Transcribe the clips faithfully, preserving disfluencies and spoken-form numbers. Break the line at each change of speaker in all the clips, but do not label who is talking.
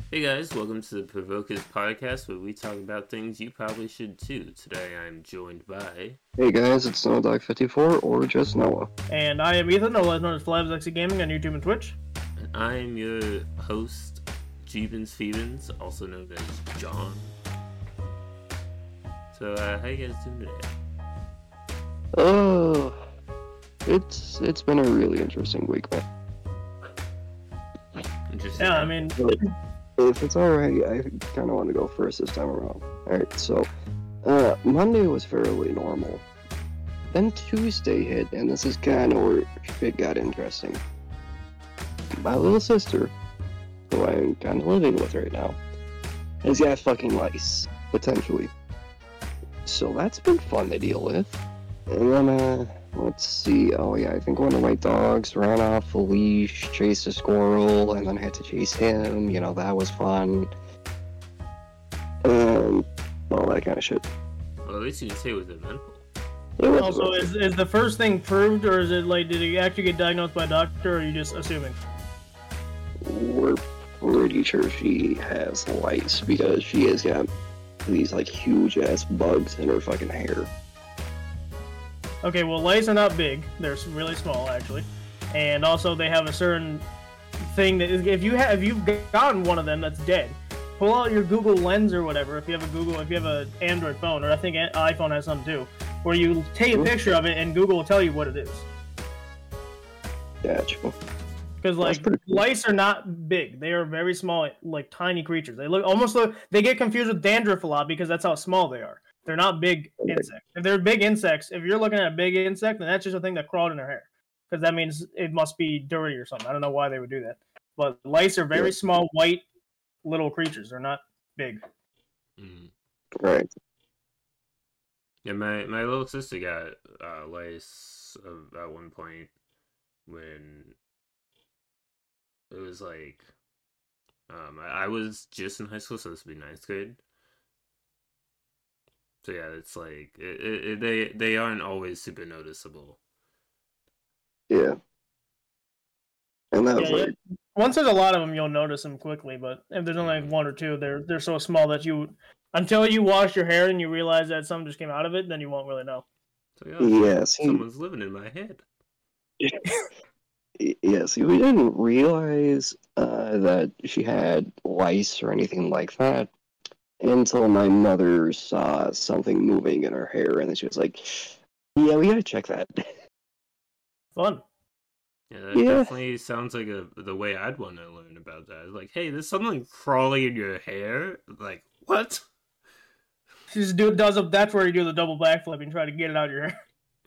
Hey guys, welcome to the Provokers podcast where we talk about things you probably should too. Today I'm joined by...
Hey guys, it's NoahDog fifty-four or just Noah.
And I am Ethan, otherwise known as Flabsexy Gaming on YouTube and Twitch.
And I'm your host, Jeebins Phoebins, also known as John. So, uh, how you guys doing today?
Uh, it's it's been a really interesting week, man.
Interesting.
Yeah, I mean...
If it's alright, I kind of want to go first this time around. Alright, so, uh, Monday was fairly normal. Then Tuesday hit, and this is kind of where it got interesting. My little sister, who I'm kind of living with right now, has got fucking lice, potentially. So that's been fun to deal with. And then, uh, let's see, oh yeah, I think one of my dogs ran off a leash, chased a squirrel, and then I had to chase him, you know, that was fun. Um, all that kind of shit.
Well, at least you can say it was eventful.
It was
Also, is, is the first thing proved, or is it like, did he actually get diagnosed by a doctor, or are you just assuming?
We're pretty sure she has lice, because she has got these, like, huge-ass bugs in her fucking hair.
Okay, well, lice are not big. They're really small, actually. And also, they have a certain thing that is, if you have, if you've gotten one of them that's dead, pull out your Google Lens or whatever. If you have a Google, if you have an Android phone, or I think an iPhone has some too, where you take a picture of it and Google will tell you what it is.
Gotcha.
Because like
cool.
lice are not big; they are very small, like tiny creatures. They look almost look. They get confused with dandruff a lot because that's how small they are. They're not big insects. If they're big insects, if you're looking at a big insect, then that's just a thing that crawled in their hair. Because that means it must be dirty or something. I don't know why they would do that. But lice are very
Yeah.
small, white, little creatures. They're not big.
Mm.
Right.
Yeah, my, my little sister got uh, lice uh, at one point when it was like... Um, I, I was just in high school, so this would be ninth grade. So yeah, it's like it, it, it, they they aren't always super noticeable.
Yeah. And that was
Yeah,
like,
yeah. Once there's a lot of them, you'll notice them quickly. But if there's only like one or two, they're they're so small that you, until you wash your hair and you realize that something just came out of it, then you won't really know.
So yeah,
yeah, see,
someone's living in my head.
yeah, see, we didn't realize uh, that she had lice or anything like that until my mother saw something moving in her hair, and then she was like, yeah, we gotta check that.
Fun.
Yeah, that
Yeah.
definitely sounds like a, the way I'd want to learn about that. It's like, hey, there's something crawling in your hair. Like, what?
She just do does a, that's where you do the double backflip and try to get it out of your hair.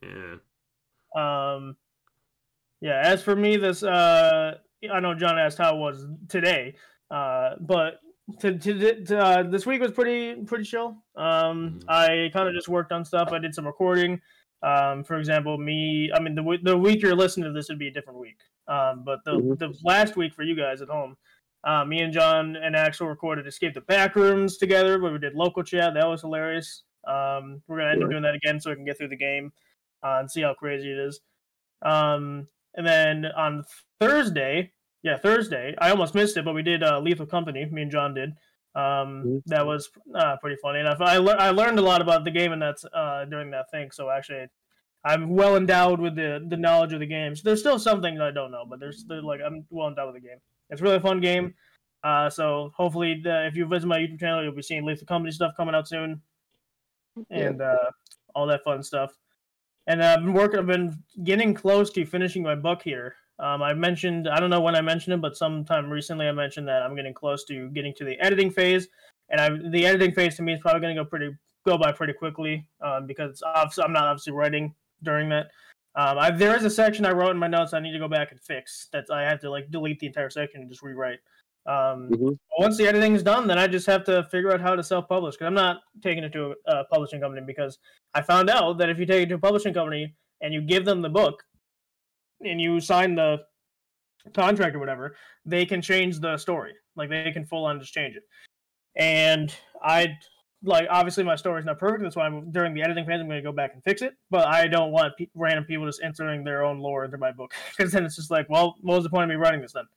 Yeah.
Um, yeah. As for me, this uh, I know John asked how it was today, uh, but to, to, to uh, this week was pretty pretty chill. Um,
Mhm.
I kind of just worked on stuff. I did some recording. Um, for example, me. I mean, the w- the week you're listening to this would be a different week. Um, but the
Mhm.
the last week for you guys at home, uh, me and John and Axel recorded Escape the Backrooms together, where we did local chat. That was hilarious. Um, we're gonna end up
Yeah.
doing that again so we can get through the game uh, and see how crazy it is. Um, and then on Thursday, yeah, Thursday, I almost missed it, but we did uh, Lethal Company. Me and John did. Um,
Mhm.
that was uh, pretty funny, and I I, le- I learned a lot about the game and that's uh, during that thing. So actually, I'm well endowed with the, the knowledge of the game. So there's still some things I don't know, but there's there's, like I'm well endowed with the game. It's a really fun game. Uh, so hopefully, the, if you visit my YouTube channel, you'll be seeing Lethal Company stuff coming out soon, and uh, all that fun stuff. And uh, I've been working. I've been getting close to finishing my book here. Um, I mentioned, I don't know when I mentioned it, but sometime recently I mentioned that I'm getting close to getting to the editing phase, and I the editing phase to me is probably going to go pretty go by pretty quickly um, because obviously, I'm not obviously writing during that. Um, I, there is a section I wrote in my notes I need to go back and fix. That I have to like delete the entire section and just rewrite. Um,
Mhm.
Once the editing is done, then I just have to figure out how to self-publish because I'm not taking it to a uh, publishing company because I found out that if you take it to a publishing company and you give them the book and you sign the contract or whatever, they can change the story. Like they can full on just change it. And I like obviously my story is not perfect. That's why I'm during the editing phase I'm going to go back and fix it. But I don't want pe- random people just inserting their own lore into my book because then it's just like, well, what was the point of me writing this then?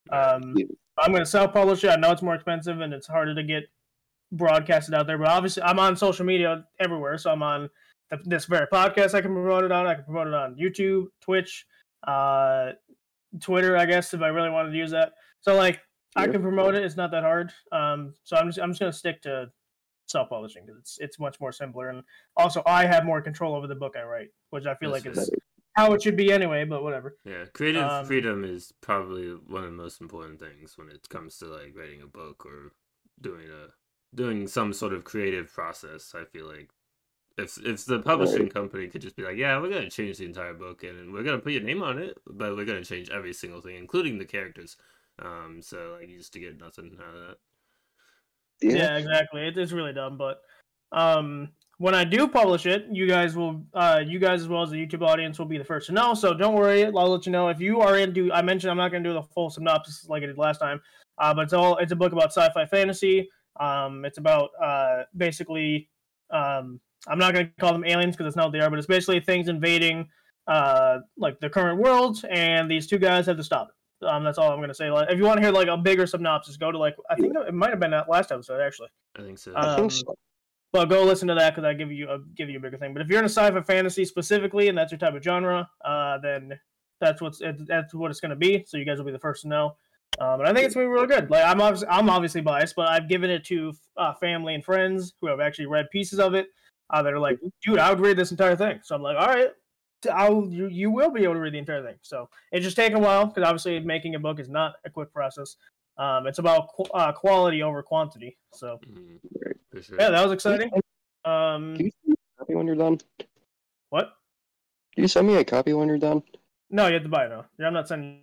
Um, I'm going to self-publish it. I know it's more expensive and it's harder to get broadcasted out there, but obviously I'm on social media everywhere. So I'm on the, this very podcast I can promote it on. I can promote it on YouTube, Twitch, uh, Twitter, I guess, if I really wanted to use that. So like I can promote it. It's not that hard. Um, so I'm just I'm just going to stick to self-publishing because it's it's much more simpler, and also I have more control over the book I write, which I feel
That's
like
fair.
is how it should be anyway. But whatever.
Yeah, creative
Um,
freedom is probably one of the most important things when it comes to like writing a book or doing a doing some sort of creative process. I feel like if if the publishing
Right.
company could just be like, yeah, we're gonna change the entire book and we're gonna put your name on it, but we're gonna change every single thing, including the characters. Um, so like you just to get nothing out of that.
Yeah,
Yeah.
exactly. It is really dumb, but um, when I do publish it, you guys will, uh, you guys as well as the YouTube audience will be the first to know. So don't worry, I'll let you know if you are into. I mentioned I'm not going to do the full synopsis like I did last time, uh, but it's all it's a book about sci-fi fantasy. Um, it's about uh, basically, um, I'm not going to call them aliens because it's not what they are, but it's basically things invading uh, like the current world, and these two guys have to stop it. Um, that's all I'm gonna say. Like, if you want to hear like a bigger synopsis, go to like I think it might have been that last episode actually.
I think so.
I
Um,
think so.
But go listen to that because I give you a give you a bigger thing. But if you're in a sci-fi fantasy specifically and that's your type of genre, uh, then that's what's it, that's what it's gonna be. So you guys will be the first to know. Um, and I think it's gonna be really good. Like I'm obviously I'm obviously biased, but I've given it to uh, family and friends who have actually read pieces of it. Uh, that are like, dude, I would read this entire thing. So I'm like, all right. I'll you, you will be able to read the entire thing. So it just takes a while because obviously making a book is not a quick process. Um, it's about qu- uh, quality over quantity. So
Mhm.
Right.
For sure.
yeah, that was exciting. Um,
Can you send me a copy when you're done?
what?
Can you send me a copy when you're done?
No, you have to buy it now. Yeah, I'm not sending.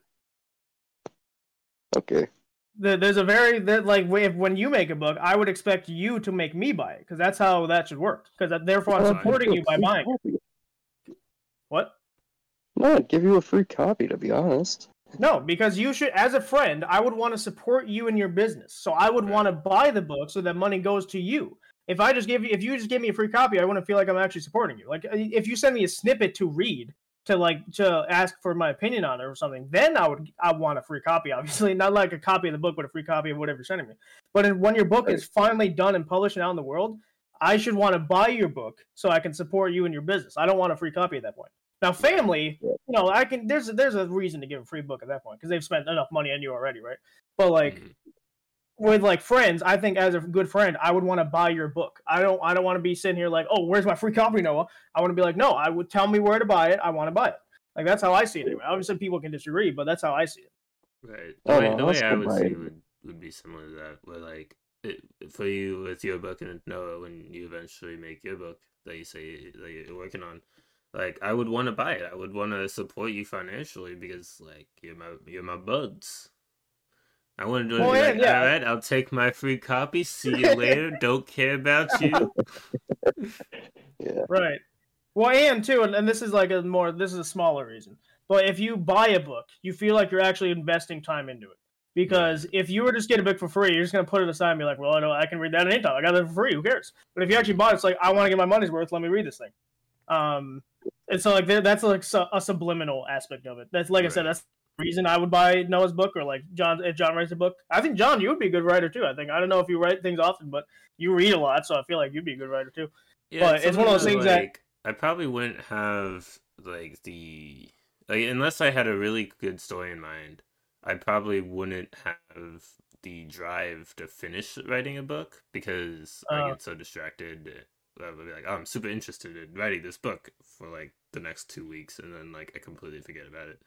Okay.
There- There's a very that like way if when you make a book, I would expect you to make me buy it because that's how that should work. Because therefore, I'm
Oh,
supporting you by buying it. What?
No, I'd give you a free copy, to be honest.
No, because you should, as a friend, I would want to support you in your business. So I would
Right.
want to buy the book so that money goes to you. If I just give you, if you just give me a free copy, I wouldn't feel like I'm actually supporting you. Like if you send me a snippet to read, to like to ask for my opinion on it or something, then I would I want a free copy. Obviously, not like a copy of the book, but a free copy of whatever you're sending me. But when your book is finally done and published and out in the world, I should want to buy your book so I can support you in your business. I don't want a free copy at that point. Now, family, you know, I can. There's there's a reason to give a free book at that point because they've spent enough money on you already, right? But like
Mhm.
with like friends, I think as a good friend, I would want to buy your book. I don't I don't want to be sitting here like, oh, where's my free copy, Noah? I want to be like, no, I would tell me where to buy it. I want to buy it. Like that's how I see it. Anyway. Obviously, people can disagree, but that's how I see it.
Right. The
Oh,
way,
no,
the
that's
way I
good
would
buy
see
it.
it would, would be similar to that, where like it, for you with your book and Noah, when you eventually make your book that you say that you're working on, like I would want to buy it. I would want to support you financially because like you're my you're my buds. I wouldn't do it.
Well,
Be
yeah,
like,
yeah.
all right, I'll take my free copy. See you later. Don't care about you.
Yeah.
Right. Well, and too, and, and this is like a more, this is a smaller reason. But if you buy a book, you feel like you're actually investing time into it. Because if you were just get a book for free, you're just gonna put it aside and be like, well, I know I can read that anytime. I got it for free. Who cares? But if you actually bought it, it's like I want to get my money's worth. Let me read this thing. Um, and so like there- that's like su- a subliminal aspect of it. That's like I said,
Right.
that's the reason I would buy Noah's book or like John if John writes a book. I think John, you would be a good writer too. I think I don't know if you write things often, but you read a lot, so I feel like you'd be a good writer too.
Yeah,
But it's one of those
something
things that-
like I probably wouldn't have like the like unless I had a really good story in mind. I probably wouldn't have the drive to finish writing a book because I
Uh.
get so distracted. I would be like, oh, I'm super interested in writing this book for like the next two weeks, and then like I completely forget about it.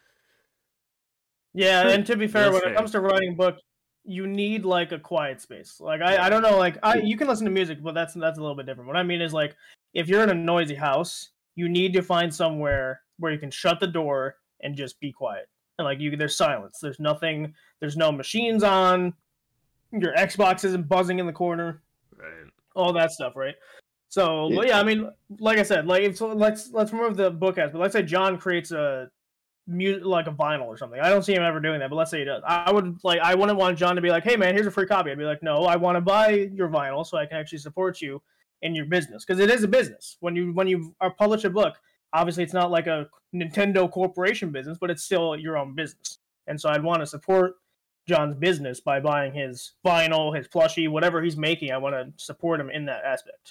Yeah,
Sure.
and to be fair,
That's
when
fair.
it comes to writing a book, you need like a quiet space. Like I, I don't know, like I you can listen to music, but that's that's a little bit different. What I mean is like if you're in a noisy house, you need to find somewhere where you can shut the door and just be quiet. And like you there's silence. There's nothing, there's no machines on, your Xbox isn't buzzing in the corner,
Right.
all that stuff, right? So, but yeah, I mean, like I said, like if, so let's let's remove the book aspect. Let's say John creates a mu- like a vinyl or something. I don't see him ever doing that, but let's say he does. I would like I wouldn't want John to be like, "Hey man, here's a free copy." I'd be like, "No, I want to buy your vinyl so I can actually support you in your business because it is a business. When you when you are publish a book, obviously it's not like a Nintendo corporation business, but it's still your own business. And so I'd want to support John's business by buying his vinyl, his plushie, whatever he's making. I want to support him in that aspect.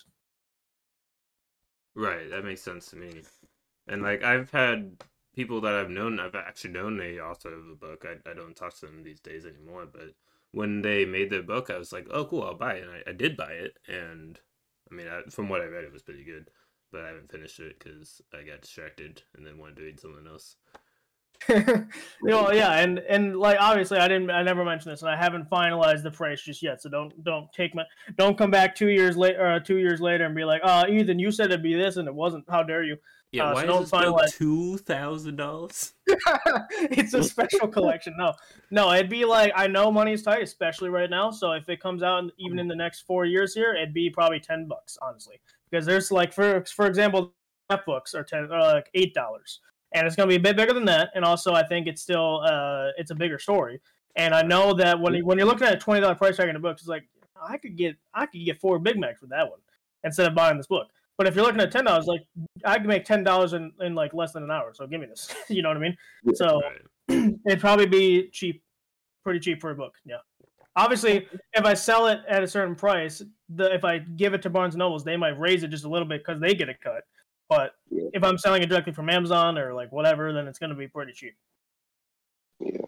Right, that makes sense to me. And like I've had people that I've known, I've actually known the author of the book. I, I don't talk to them these days anymore, but when they made their book, I was like, oh, cool, I'll buy it. And I, I did buy it, and I mean, I, from what I read, it was pretty good, but I haven't finished it because I got distracted and then wanted to read something else.
you know, yeah, and and like obviously, I didn't, I never mentioned this, and I haven't finalized the price just yet. So don't don't take my, don't come back two years later, uh, two years later, and be like, oh, Ethan, you said it'd be this, and it wasn't. How dare you?
Yeah,
uh,
why
so
is this book two thousand dollars?
It's a special collection. No, no, it'd be like, I know money's tight, especially right now. So if it comes out in, even in the next four years here, it'd be probably ten bucks, honestly, because there's like for for example, F books are ten, uh, like eight dollars. And it's going to be a bit bigger than that. And also, I think it's still uh, it's a bigger story. And I know that when when you're looking at a twenty dollars price tag in a book, it's like I could get I could get four Big Macs for that one instead of buying this book. But if you're looking at ten dollars, like I can make ten dollars in, in like less than an hour. So give me this. You know what I mean? So right. It'd probably be cheap, pretty cheap for a book. Yeah. Obviously, if I sell it at a certain price, the if I give it to Barnes and Nobles, they might raise it just a little bit because they get a cut. But yeah. If I'm selling it directly from Amazon or like whatever, then it's going to be pretty cheap.
Yeah.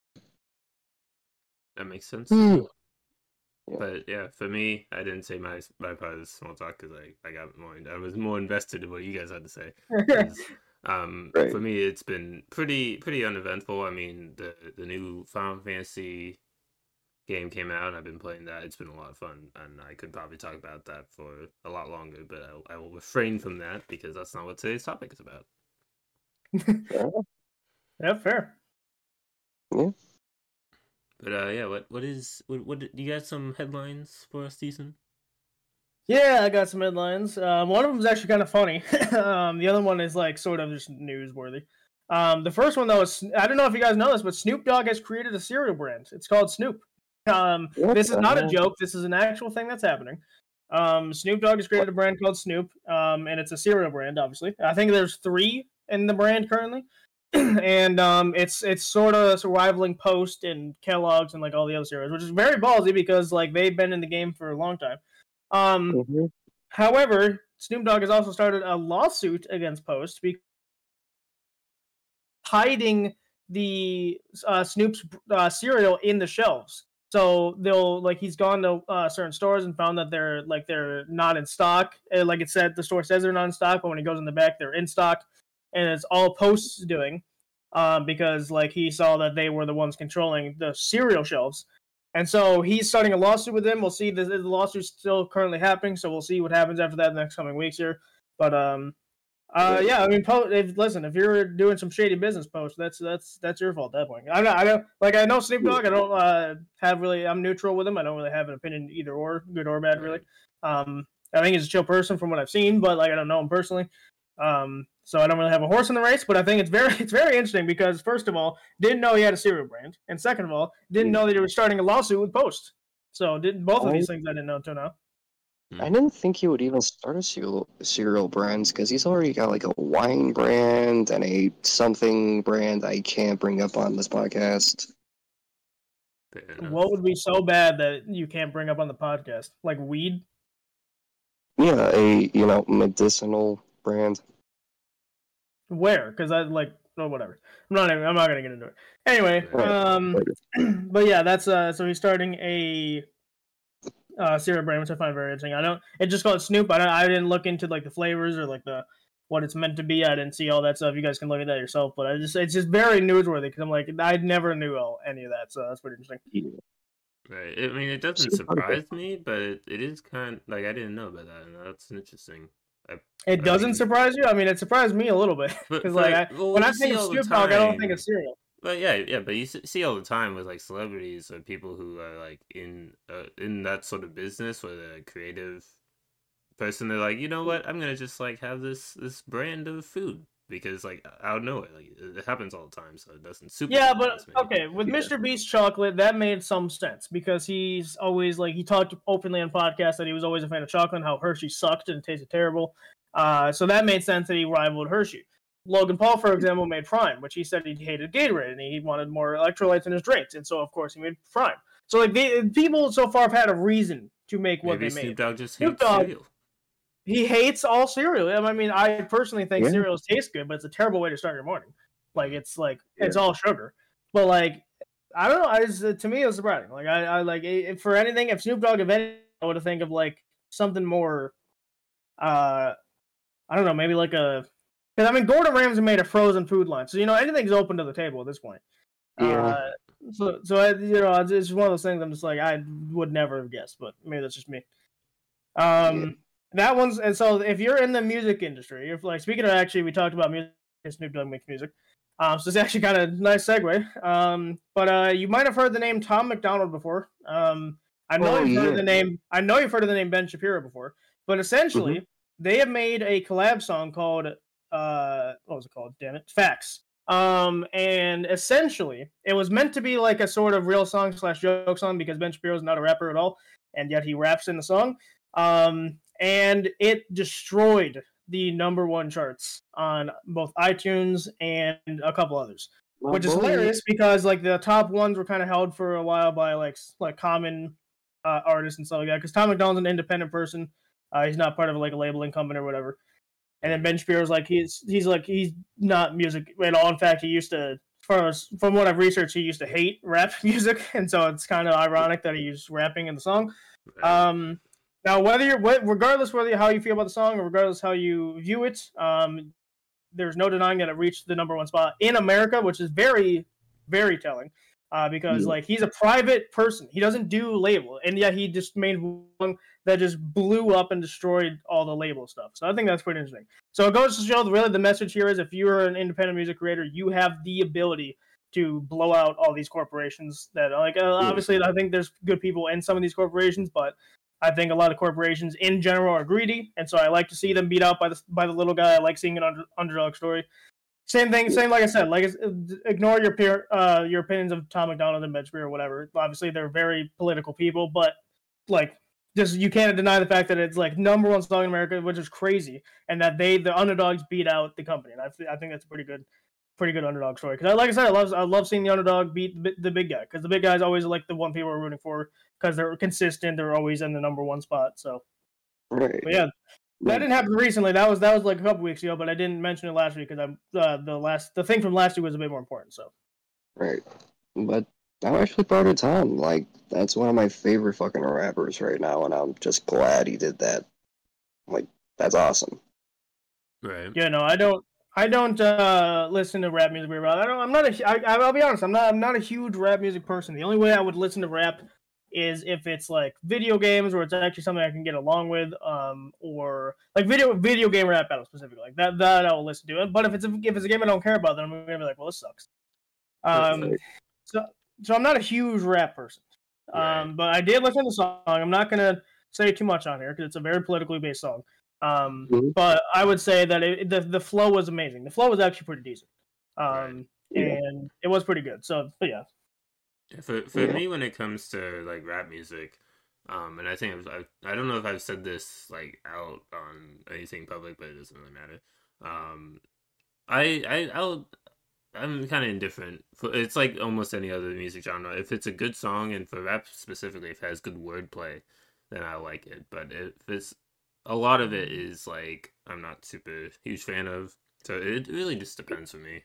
That makes sense.
Mm.
Yeah. But yeah, for me, I didn't say my my part of the small talk because I, I got more, I was more invested in what you guys had to say. um, right. For me, it's been pretty pretty uneventful. I mean, the the new Final Fantasy game came out, and I've been playing that. It's been a lot of fun, and I could probably talk about that for a lot longer, but I, I will refrain from that because that's not what today's topic is about.
Yeah, fair.
Yeah.
But uh, yeah, what what is what what you got some headlines for us, Ethan?
Yeah, I got some headlines. Um, one of them is actually kind of funny. um, the other one is like sort of just newsworthy. Um, the first one though is, I don't know if you guys know this, but Snoop Dogg has created a cereal brand. It's called Snoop. Um, this is not a joke. This is an actual thing that's happening. Um, Snoop Dogg has created a brand called Snoop, um, and it's a cereal brand, obviously. I think there's three in the brand currently, and um, it's it's sort of rivaling Post and Kellogg's and like all the other cereals, which is very ballsy because like they've been in the game for a long time. Um, mm-hmm. However, Snoop Dogg has also started a lawsuit against Post because hiding the uh, Snoop's uh, cereal in the shelves. So they'll like he's gone to uh, certain stores and found that they're like they're not in stock. And, like it said, the store says they're not in stock, but when he goes in the back, they're in stock, and it's all Post's doing um, because like he saw that they were the ones controlling the cereal shelves, and so he's starting a lawsuit with them. We'll see. The, the lawsuit's still currently happening, so we'll see what happens after that in the next coming weeks here. But um, uh, yeah, I mean, Post, if, listen, if you're doing some shady business, Post, that's that's that's your fault at that point. I don't, I don't like I know Snoop Dogg. I don't uh, have really. I'm neutral with him. I don't really have an opinion either or, good or bad, really. Um, I think he's a chill person from what I've seen, but like I don't know him personally. Um, so I don't really have a horse in the race. But I think it's very it's very interesting because first of all, didn't know he had a cereal brand, and second of all, didn't know that he was starting a lawsuit with Post. So did both of these things I didn't know until now.
I didn't think he would even start a cereal, cereal brands because he's already got like a wine brand and a something brand I can't bring up on this podcast.
What would be so bad that you can't bring up on the podcast? Like weed?
Yeah, a you know medicinal brand.
Where? Because I like oh whatever. I'm not even, I'm not gonna get into it. Anyway, um, but yeah, that's uh. So he's starting a. Uh, cereal brand, which I find very interesting. I don't. It just called Snoop. I don't, I didn't look into like the flavors or like the what it's meant to be. I didn't see all that stuff. You guys can look at that yourself. But I just it's just very newsworthy because I'm like I never knew all, any of that. So that's pretty interesting.
Right. I mean, it doesn't surprise me, but it, it is kind of, like I didn't know about that, and that's interesting. I,
it doesn't I mean, surprise you? I mean, it surprised me a little bit because like I, well, when I think of Snoop Dogg, I don't think of cereal.
But yeah, yeah, but you see all the time with like celebrities or people who are like in uh, in that sort of business where they're a creative person. They're like, you know what, I'm gonna just like have this this brand of food because like I don't know it. Like it happens all the time, so it doesn't super.
Yeah, but okay, with yeah. Mister Beast chocolate, that made some sense because he's always like he talked openly on podcasts that he was always a fan of chocolate, and how Hershey sucked and tasted terrible. Uh, so that made sense that he rivaled Hershey. Logan Paul, for example, made Prime, which he said he hated Gatorade and he wanted more electrolytes in his drinks, and so of course he made Prime. So like they, people so far have had a reason to make what
Maybe
they made.
Snoop Dogg just
Snoop
hates
Dogg,
cereal.
He hates all cereal. I mean, I personally think
Yeah.
cereals taste good, but it's a terrible way to start your morning. Like it's like
Yeah.
it's all sugar. But like I don't know. I just, to me, it was surprising. Like I, I like if for anything, if Snoop Dogg, if anything, I would have think of like something more. Uh, I don't know, maybe like a. Because I mean, Gordon Ramsay made a frozen food line, so you know anything's open to the table at this point.
Yeah.
Uh, so, so I, you know, it's just one of those things. I'm just like, I would never have guessed, but maybe that's just me. Um,
Yeah.
that one's and so if you're in the music industry, if like speaking of actually, we talked about music. Snoop Dogg makes music. Um, so it's actually kind of nice segue. Um, but uh, you might have heard the name Tom McDonald before. Um, I know
Oh,
you've heard
yeah.
of the name. I know you've heard of the name Ben Shapiro before. But essentially,
Mm-hmm.
they have made a collab song called uh, what was it called? Damn it, Facts. Um, and essentially, it was meant to be like a sort of real song slash joke song because Ben Shapiro is not a rapper at all, and yet he raps in the song. Um, and it destroyed the number one charts on both iTunes and a couple others,
My
which is
boy.
hilarious because like the top ones were kind of held for a while by like like common uh, artists and stuff like that. Because Tom McDonald's an independent person, uh, he's not part of like a labeling company or whatever. And then Ben Shapiro's like he's he's like he's not music at all. In fact, he used to, as far as from what I've researched, he used to hate rap music, and so it's kind of ironic that he's rapping in the song.
Right.
Um, now, whether you're, regardless whether how you feel about the song or regardless how you view it, um, there's no denying that it reached the number one spot in America, which is very, very telling. Uh, because
Yeah.
like he's a private person, he doesn't do label, and yet he just made one that just blew up and destroyed all the label stuff. So I think that's pretty interesting. So it goes to show that really the message here is if you're an independent music creator, you have the ability to blow out all these corporations that like uh, obviously I think there's good people in some of these corporations, but I think a lot of corporations in general are greedy, and so I like to see them beat out by the by the little guy. I like seeing an under, underdog story. Same thing, same like I said. Like ignore your peer, uh, your opinions of Tom McDonald and Ben Shapiro or whatever. Obviously, they're very political people, but like just you can't deny the fact that it's like number one song in America, which is crazy, and that they the underdogs beat out the company. And I I think that's a pretty good. Pretty good underdog story because, like I said, I love I love seeing the underdog beat the, the big guy because the big guy is always like the one people are rooting for because they're consistent. They're always in the number one spot. So,
Right.
but yeah, that didn't happen recently. That was that was like a couple weeks ago, but I didn't mention it last week because I'm uh, the last the thing from last week was a bit more important. So,
Right. But I'm actually proud of Tom. Like, that's one of my favorite fucking rappers right now, and I'm just glad he did that. Like, that's awesome.
Right.
yeah, no, I don't. I don't uh, listen to rap music very well. I don't. I'm not a. I, I'll be honest. I'm not. I'm not a huge rap music person. The only way I would listen to rap is if it's like video games or it's actually something I can get along with, um, or like video video game rap battle specifically. Like that. That I will listen to. But if it's a, if it's a game I don't care about, then I'm gonna be like, well, this sucks. Um.
Right.
So so I'm not a huge rap person. Um.
Right.
But I did listen to the song. I'm not gonna say too much on here because it's a very politically based song. Um,
Mhm.
but I would say that it, the the flow was amazing. The flow was actually pretty decent, um,
Yeah.
and it was pretty good. So, but yeah,
For for
Yeah.
me, when it comes to like rap music, um, and I think I've, I've, I don't know if I've said this like out on anything public, but it doesn't really matter. Um, I I I'll I'm kind of indifferent. For it's like almost any other music genre. If it's a good song, and for rap specifically, if it has good wordplay, then I like it. But if it's a lot of it is like I'm not super huge fan of, so it really just depends for me.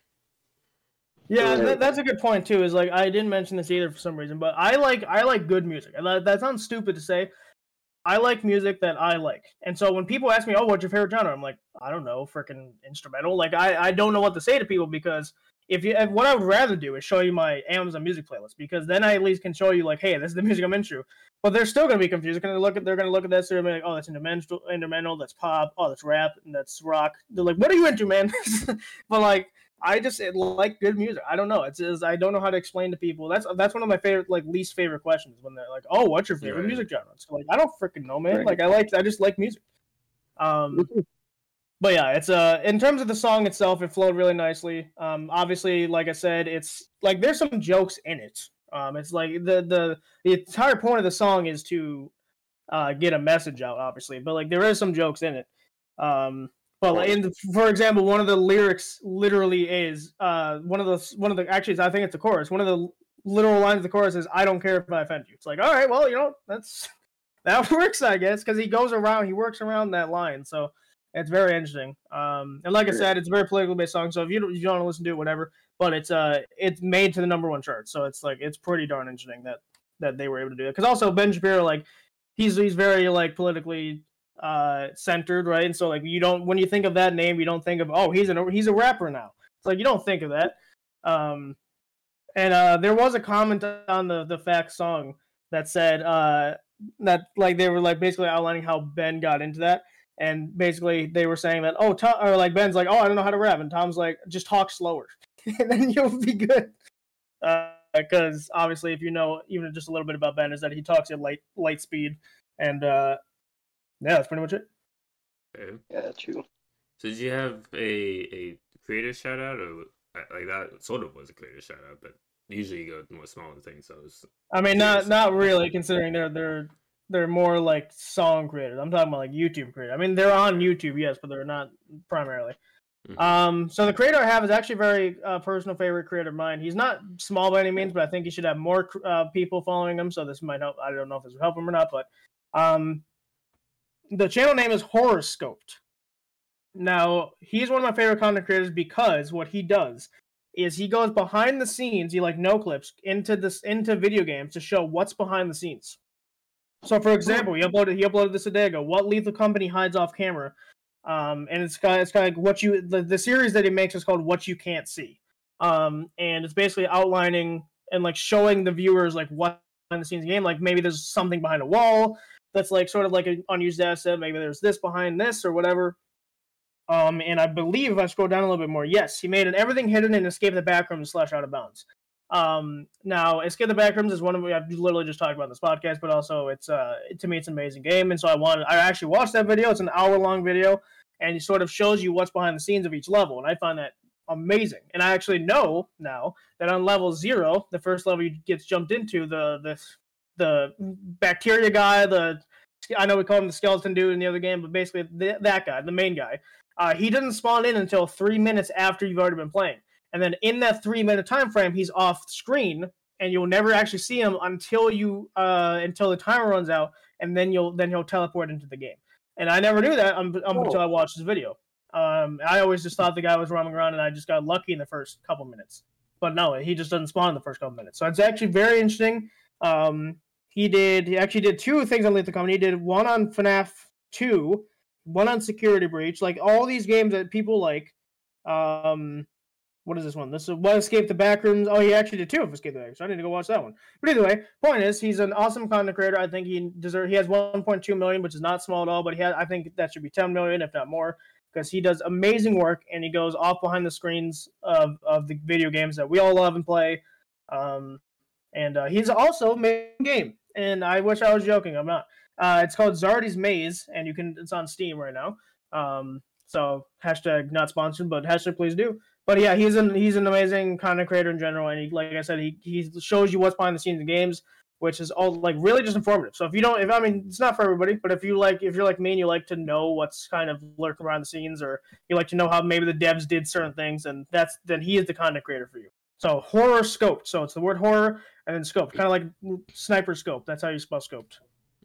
yeah,
Right.
that, that's a good point too. Is like I didn't mention this either for some reason, but I like I like good music. And that, that sounds stupid to say. I like music that I like, and so when people ask me, "Oh, what's your favorite genre?" I'm like, I don't know, freaking instrumental. Like I I don't know what to say to people because if you if, what I would rather do is show you my Amazon Music playlist because then I at least can show you like, hey, this is the music I'm into. But they're still gonna be confused. They're gonna look at they're gonna look at that and be like, oh, that's instrumental, instrumental, that's pop, oh, that's rap, and that's rock. They're like, what are you into, man? But like, I just it, like good music. I don't know. It's just, I don't know how to explain to people. That's that's one of my favorite like least favorite questions when they're like, oh, what's your favorite
Right.
music genre? It's like I don't freaking know, man.
Right.
Like I like I just like music. Um. But yeah, it's uh in terms of the song itself, it flowed really nicely. Um, obviously, like I said, it's like there's some jokes in it. Um, it's like the the the entire point of the song is to uh get a message out, obviously, but like there is some jokes in it. Um, But like, in the, for example, one of the lyrics literally is uh one of the one of the actually I think it's the chorus. One of the literal lines of the chorus is "I don't care if I offend you." It's like, all right, well, you know, that's that works, I guess, because he goes around, he works around that line, so it's very interesting. Um, and like I said, it's a very politically based song, so if you don't, if you don't want to listen to it, whatever. But it's uh it's made to the number one chart, so it's like it's pretty darn interesting that that they were able to do it. Because also Ben Shapiro, like he's he's very like politically uh centered, right? And so like you don't when you think of that name, you don't think of oh he's an he's a rapper now. It's like you don't think of that. Um, and uh, there was a comment on the the Fact song that said uh that like they were like basically outlining how Ben got into that, and basically they were saying that oh Tom, or like Ben's like oh I don't know how to rap, and Tom's like just talk slower, and then you'll be good. Because uh, obviously, if you know even just a little bit about Ben, is that he talks at light light speed, and uh, yeah, that's pretty much it.
Okay.
Yeah, true.
So did you have a a creator shout out, or like that sort of was a creator shout out, but usually you go more smaller things. So it's,
I mean, not not really, considering they're they're they're more like song creators. I'm talking about like YouTube creators. I mean, they're on YouTube, yes, but they're not primarily. Mm-hmm. Um, so the creator I have is actually a very uh, personal favorite creator of mine. He's not small by any means, but I think he should have more uh, people following him. So this might help. I don't know if this will help him or not, but um, the channel name is Horoscoped. Now he's one of my favorite content creators because what he does is he goes behind the scenes, he like no clips into this into video games to show what's behind the scenes. So, for example, he uploaded he uploaded this a day ago. What Lethal Company hides off camera. Um, and it's kind of, it's kind of like what you the, the series that he makes is called What You Can't See, um, and it's basically outlining and like showing the viewers like what behind the scenes of the game. Like maybe there's something behind a wall that's like sort of like an unused asset. Maybe there's this behind this or whatever. Um, and I believe if I scroll down a little bit more, yes, he made an Everything Hidden in Escape the Backrooms slash Out of Bounds. Um, now Escape the Backrooms is one of I've literally just talked about in this podcast, but also it's uh to me it's an amazing game, and so I wanted I actually watched that video. It's an hour long video. And it sort of shows you what's behind the scenes of each level. And I find that amazing. And I actually know now that on level zero, the first level you gets jumped into, the the the bacteria guy, the I know we call him the skeleton dude in the other game, but basically the, that guy, the main guy, uh, he doesn't spawn in until three minutes after you've already been playing. And then in that three minute time frame, he's off screen, and you'll never actually see him until you uh, until the timer runs out, and then you'll then he'll teleport into the game. And I never knew that um, um, until I watched this video. Um, I always just thought the guy was roaming around, and I just got lucky in the first couple minutes. But no, he just doesn't spawn in the first couple minutes. So it's actually very interesting. Um, he did. He actually did two things on Lethal Company. He did one on FNAF two, one on Security Breach. Like all these games that people like. Um, what is this one? This is What Escape the Backrooms. Oh, he actually did two of Escape the Backrooms. So I need to go watch that one. But either way, point is, he's an awesome content creator. I think he deserves. He has one point two million, which is not small at all. But he has, I think that should be ten million, if not more, because he does amazing work and he goes off behind the screens of, of the video games that we all love and play. Um, and uh, he's also made a game. And I wish I was joking. I'm not. Uh, it's called Zardy's Maze, and you can. It's on Steam right now. Um, so hashtag not sponsored, but hashtag please do. But yeah, he's an he's an amazing content creator in general, and he, like I said, he he shows you what's behind the scenes of games, which is all like really just informative. So if you don't, if I mean, it's not for everybody, but if you like, if you're like me and you like to know what's kind of lurking around the scenes, or you like to know how maybe the devs did certain things, and that's then he is the content creator for you. So horror scoped. So it's the word horror and then scoped, kind of like sniper scope. That's how you spell scoped.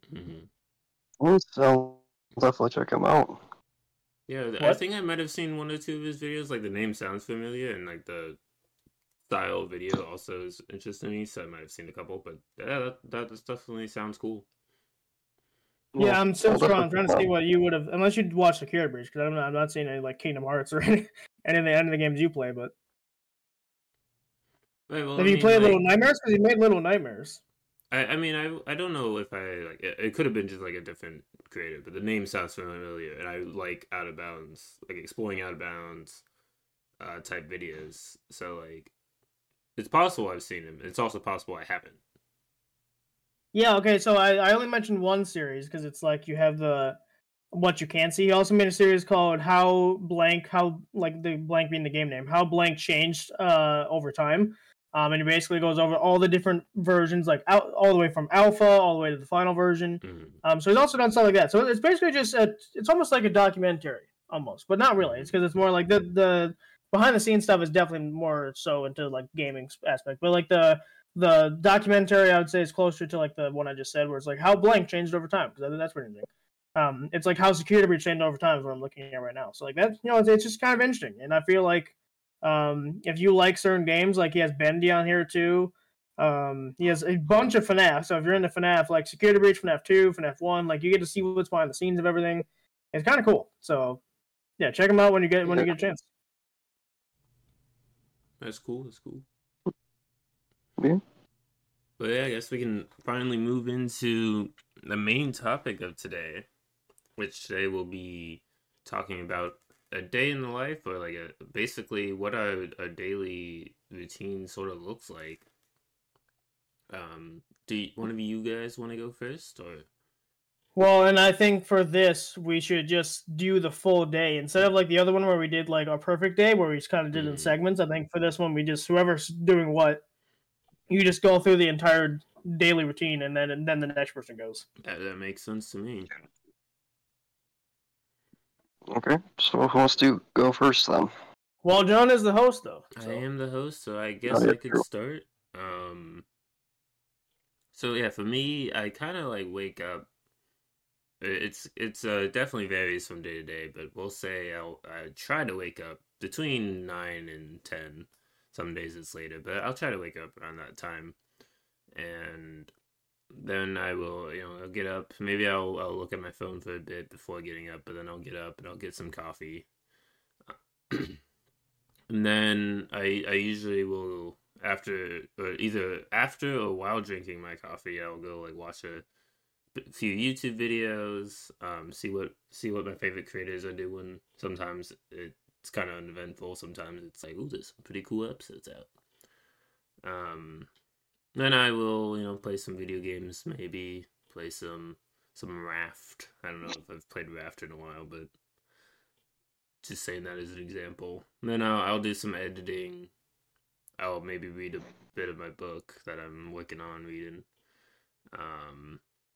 Mm-hmm. So definitely check him out.
Yeah, what? I think I might have seen one or two of his videos. Like the name sounds familiar, and like the style video also is interesting to me. So I might have seen a couple, but yeah, that that definitely sounds cool.
Yeah, I'm still trying, trying to see what you would have, unless you'd watch Security Breach, because I'm not, I'm not seeing any like Kingdom Hearts or any any of the end of the games you play. But
right, well,
have
I
you
mean,
played
like,
Little Nightmares? Because you made Little Nightmares.
I, I mean, I I don't know if I like it, it could have been just like a different creator, but the name sounds familiar, and I like Out of Bounds, like exploring Out of Bounds, uh, type videos. So like, it's possible I've seen him. It's also possible I haven't.
Yeah. Okay. So I, I only mentioned one series because it's like you have the What You Can't See. He also made a series called How Blank, how like the blank being the game name, How Blank Changed uh, over time. Um, and he basically goes over all the different versions, like out, all the way from alpha all the way to the final version. Mm-hmm. Um, so he's also done stuff like that. So it's basically just a, it's almost like a documentary almost, but not really. It's because it's more like the the behind the scenes stuff is definitely more so into like gaming aspect, but like the the documentary I would say is closer to like the one I just said, where it's like how blank changed over time, because I think that's pretty interesting. Um, it's like how security breach changed over time is what I'm looking at right now. So like that, you know, it's, it's just kind of interesting, and I feel like um, if you like certain games, like he has Bendy on here too. Um, he has a bunch of FNAF. So if you're into FNAF, like Security Breach, FNAF two, FNAF one, like you get to see what's behind the scenes of everything. It's kind of cool. So yeah, check him out when you get when you get a chance.
That's cool. That's cool.
Yeah.
But yeah, I guess we can finally move into the main topic of today, which today we'll be talking about a day in the life, or like a basically what a, a daily routine sort of looks like. Um, do you, one of you guys want to go first, or?
Well, and I think for this we should just do the full day instead of like the other one where we did like our perfect day where we just kind of did mm. in segments. I think for this one we just whoever's doing what, you just go through the entire daily routine, and then and then the next person goes.
That, that makes sense to me.
Okay, so who wants to go first then?
Well, John is the host, though.
So. I am the host, so I guess oh, yeah, I could true. start. Um, so yeah, for me, I kind of like wake up. It's it's uh, definitely varies from day to day, but we'll say I'll I try to wake up between nine and ten. Some days it's later, but I'll try to wake up around that time, and then I will, you know, I'll get up. Maybe I'll I'll look at my phone for a bit before getting up, but then I'll get up and I'll get some coffee, and then I I usually will after or either after or while drinking my coffee, I'll go like watch a few YouTube videos, um, see what see what my favorite creators are doing. Sometimes it. It's kind of uneventful. Sometimes it's like, ooh, there's some pretty cool episodes out. Um, then I will, you know, play some video games. Maybe play some some Raft. I don't know if I've played Raft in a while, but just saying that as an example. And then I'll I'll do some editing. I'll maybe read a bit of my book that I'm working on reading. Um,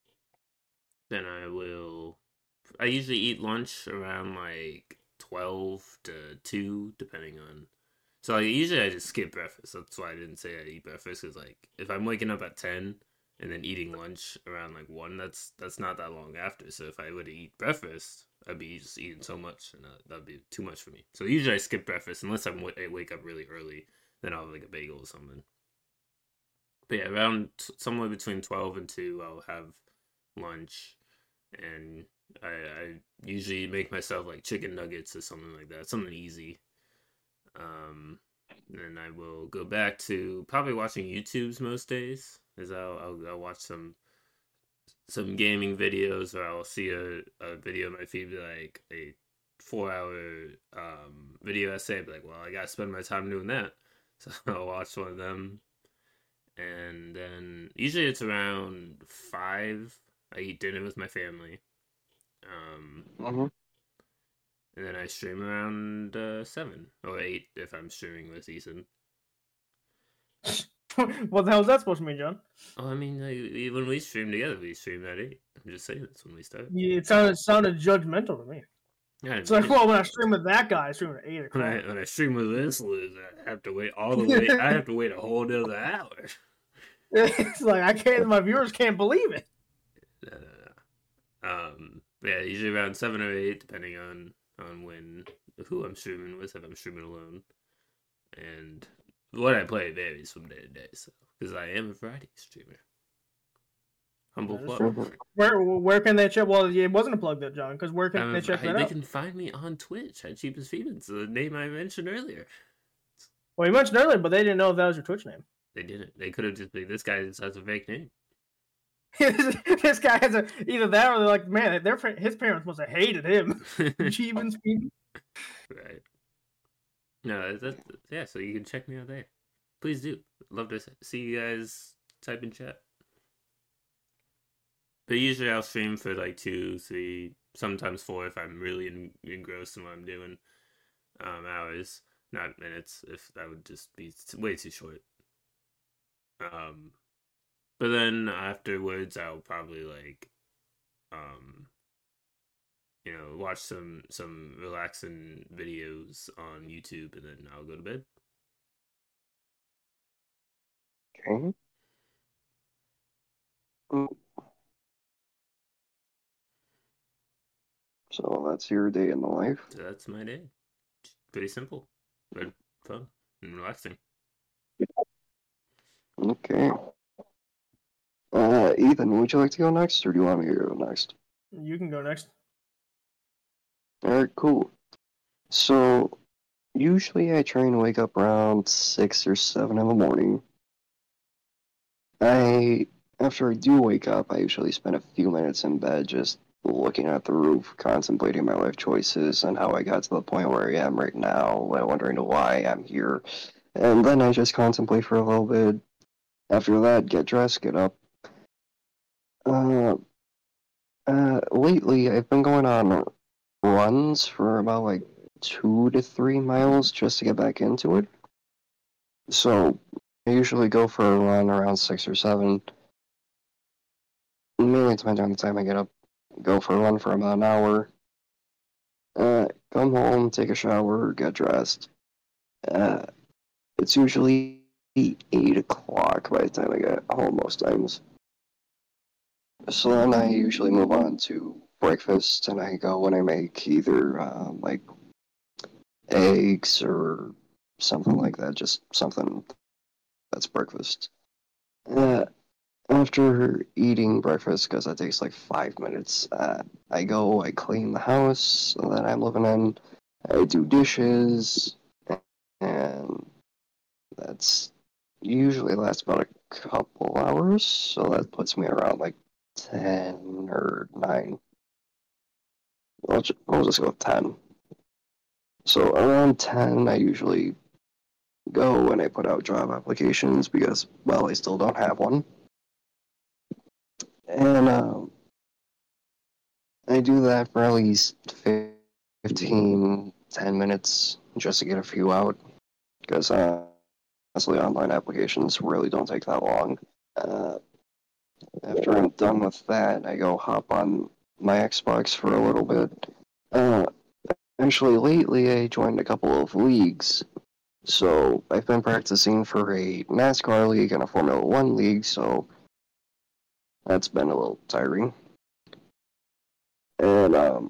then I will. I usually eat lunch around like twelve to two, depending on. So like, usually I just skip breakfast. That's why I didn't say I eat breakfast, because like if I'm waking up at ten and then eating lunch around like one, that's that's not that long after. So if I were to eat breakfast, I'd be just eating so much, and uh, that'd be too much for me. So usually I skip breakfast unless I'm I wake up really early. Then I'll have like a bagel or something. But yeah, around t- somewhere between twelve and two, I'll have lunch, and I, I usually make myself like chicken nuggets or something like that, something easy. Um, then I will go back to probably watching YouTube's most days, as I'll, I'll I'll watch some some gaming videos, or I'll see a, a video on my feed, be like a four hour um video essay. I'd be like, well, I gotta spend my time doing that, so I'll watch one of them. And then usually it's around five. I eat dinner with my family. Um,
mm-hmm.
And then I stream around uh, seven or eight if I'm streaming with Ethan.
What the hell is that supposed to mean, John?
Oh, I mean, like, when we stream together, we stream at eight. I'm just saying that's when we start.
Yeah, it sounded sounded judgmental to me. Yeah, it's like, well, when I stream with that guy, I stream at eight o'clock.
When I, when I stream with this loser, I have to wait all the way. I have to wait a whole other hour.
It's like I can't. My viewers can't believe it.
No, no, no. Um. Yeah, usually around seven or eight, depending on, on when, who I'm streaming with, if I'm streaming alone. And what I play varies from day to day, so, because I am a variety streamer. Humble plug.
Where where can they check? Well, it wasn't a plug there, John, because where can um, they check
I,
that
they
out?
They can find me on Twitch at Cheapest Phoebus, the name I mentioned earlier.
Well, you mentioned earlier, but they didn't know if that was your Twitch name.
They didn't. They could have just been, this guy just has a fake name.
This guy has a either that or they're like, man, their his parents must have hated him. Achievements,
right? No, that's, yeah. So you can check me out there. Please do. Love to see you guys type in chat. But usually I'll stream for like two, three, sometimes four if I'm really en- engrossed in what I'm doing. Um, hours, not minutes. If that would just be way too short. Um. But then afterwards, I'll probably like, um, you know, watch some some relaxing videos on YouTube, and then I'll go to bed.
Okay. Mm, So that's your day in the life.
So that's my day. Pretty simple, but fun and relaxing.
Okay. Uh, Ethan, would you like to go next, or do you want me to go next?
You can go next.
Alright, cool. So, usually I try and wake up around six or seven in the morning. I, after I do wake up, I usually spend a few minutes in bed just looking at the roof, contemplating my life choices and how I got to the point where I am right now, wondering why I'm here. And then I just contemplate for a little bit. After that, get dressed, get up. Uh, uh, lately, I've been going on runs for about like two to three miles just to get back into it. So I usually go for a run around six or seven. Mainly depending on the time I get up. Go for a run for about an hour. Uh, come home, take a shower, get dressed. Uh, it's usually eight o'clock by the time I get home most times. So then I usually move on to breakfast, and I go and I make either um, like eggs or something like that, just something that's breakfast. Uh, After eating breakfast, because that takes like five minutes, uh, I go, I clean the house that I'm living in, I do dishes, and that's usually lasts about a couple hours, so that puts me around like ten or nine. I'll just, I'll just go with ten. So around ten, I usually go and I put out job applications because, well, I still don't have one. And um, I do that for at least fifteen, ten minutes just to get a few out because uh, honestly, online applications really don't take that long. Uh, After I'm done with that, I go hop on my Xbox for a little bit. Uh, Actually, lately I joined a couple of leagues. So I've been practicing for a NASCAR league and a Formula One league, so that's been a little tiring. And um,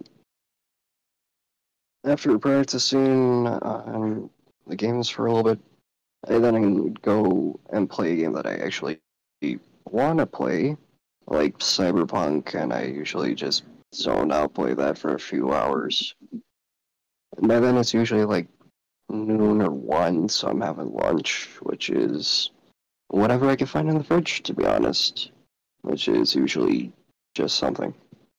after practicing on the games for a little bit, I then go and play a game that I actually want to play, like Cyberpunk, and I usually just zone out, play that for a few hours. And by then it's usually like noon or one, so I'm having lunch, which is whatever I can find in the fridge, to be honest, which is usually just something.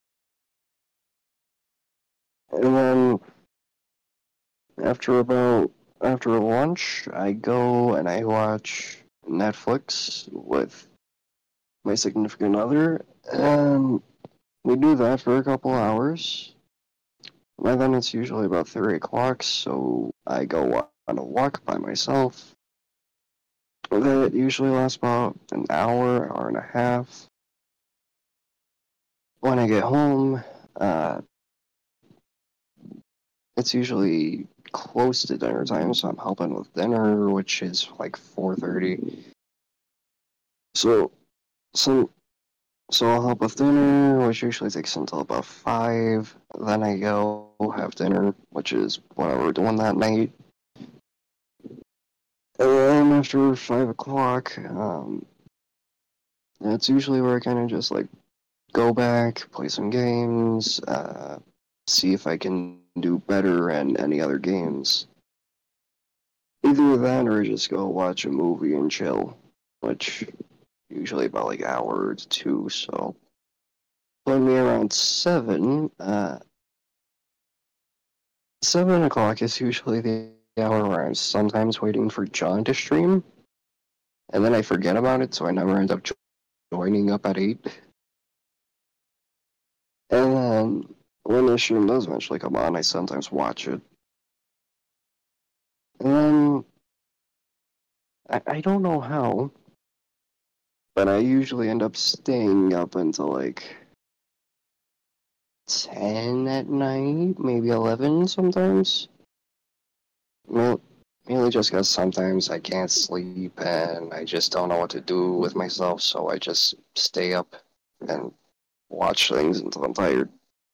And then after about after lunch, I go and I watch Netflix with my significant other, and we do that for a couple hours. By then it's usually about three o'clock, so I go on a walk by myself. That usually lasts about an hour, hour and a half. When I get home, uh, it's usually close to dinner time, so I'm helping with dinner, which is like four thirty. So, so, so I'll help with dinner, which usually takes until about five. Then I go have dinner, which is what we're doing that night. And then after five o'clock, um, that's usually where I kind of just like go back, play some games, uh, see if I can do better in any other games. Either that or just go watch a movie and chill, which usually about like an hour to two, so put me around seven. Uh, seven o'clock is usually the hour where I'm sometimes waiting for John to stream, and then I forget about it, so I never end up joining up at eight. And then when the stream does eventually come on, I sometimes watch it. And then I, I don't know how, but I usually end up staying up until like ten at night, maybe eleven sometimes. Well, mainly just because sometimes I can't sleep and I just don't know what to do with myself, so I just stay up and watch things until I'm tired.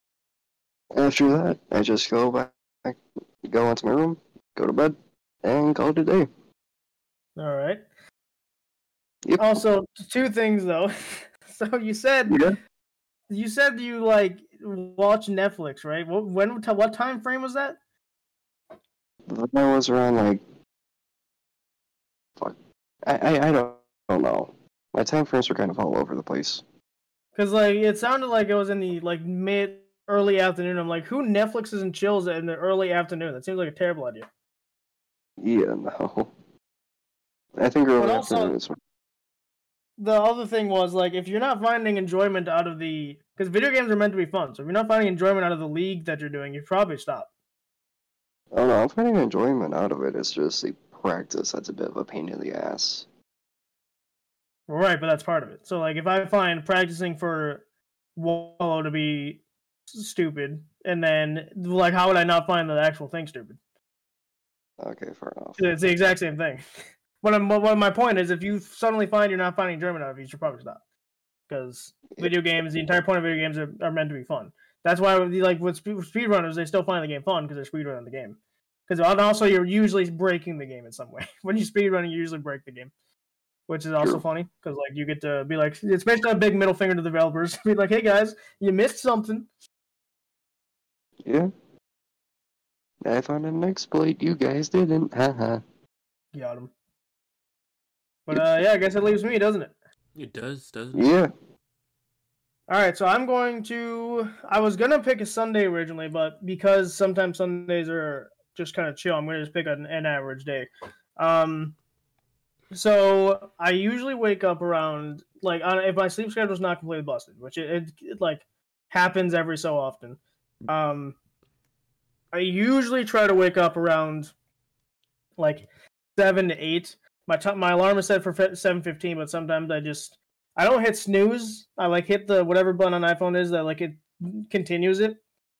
After that, I just go back, go into my room, go to bed, and call it a day.
All right.
Yep.
Also, two things though. So you said
Yeah.
you said you like watch Netflix, right? What when what time frame was that?
That was around like, fuck, I, I, I don't, don't know. My time frames were kind of all over the place.
Because like it sounded like it was in the like mid early afternoon. I'm like, who Netflixes and chills in the early afternoon? That seems like a terrible idea.
Yeah, no. I think early
But also,
afternoon is
the other thing was like if you're not finding enjoyment out of the because video games are meant to be fun, so if you're not finding enjoyment out of the league that you're doing, you probably stop.
I don't know, I'm finding enjoyment out of it. It's just the practice that's a bit of a pain in the ass.
Right, but that's part of it. So like if I find practicing for Wallow to be stupid, and then like how would I not find the actual thing stupid?
Okay, fair enough.
It's the exact same thing. What, I'm, what my point is, if you suddenly find you're not finding enjoyment out of it, you should probably stop. Because video games, the entire point of video games are, are meant to be fun. That's why, like with speedrunners, they still find the game fun because they're speedrunning the game. Because also you're usually breaking the game in some way. When you speedrun, you usually break the game, which is also
True.
funny because like you get to be like, it's basically a big middle finger to the developers. Be like, hey guys, you missed something.
Yeah. I found an exploit you guys didn't. Haha.
Got him. But uh, yeah, I guess it leaves me, doesn't it?
It does, doesn't it?
Yeah.
All right, so I'm going to. I was gonna pick a Sunday originally, but because sometimes Sundays are just kind of chill, I'm gonna just pick an, an average day. Um, so I usually wake up around like on, if my sleep schedule is not completely busted, which it, it, it like happens every so often. Um, I usually try to wake up around like seven to eight. My t- my alarm is set for seven fifteen, but sometimes I just I don't hit snooze. I like hit the whatever button on iPhone is that like it continues it.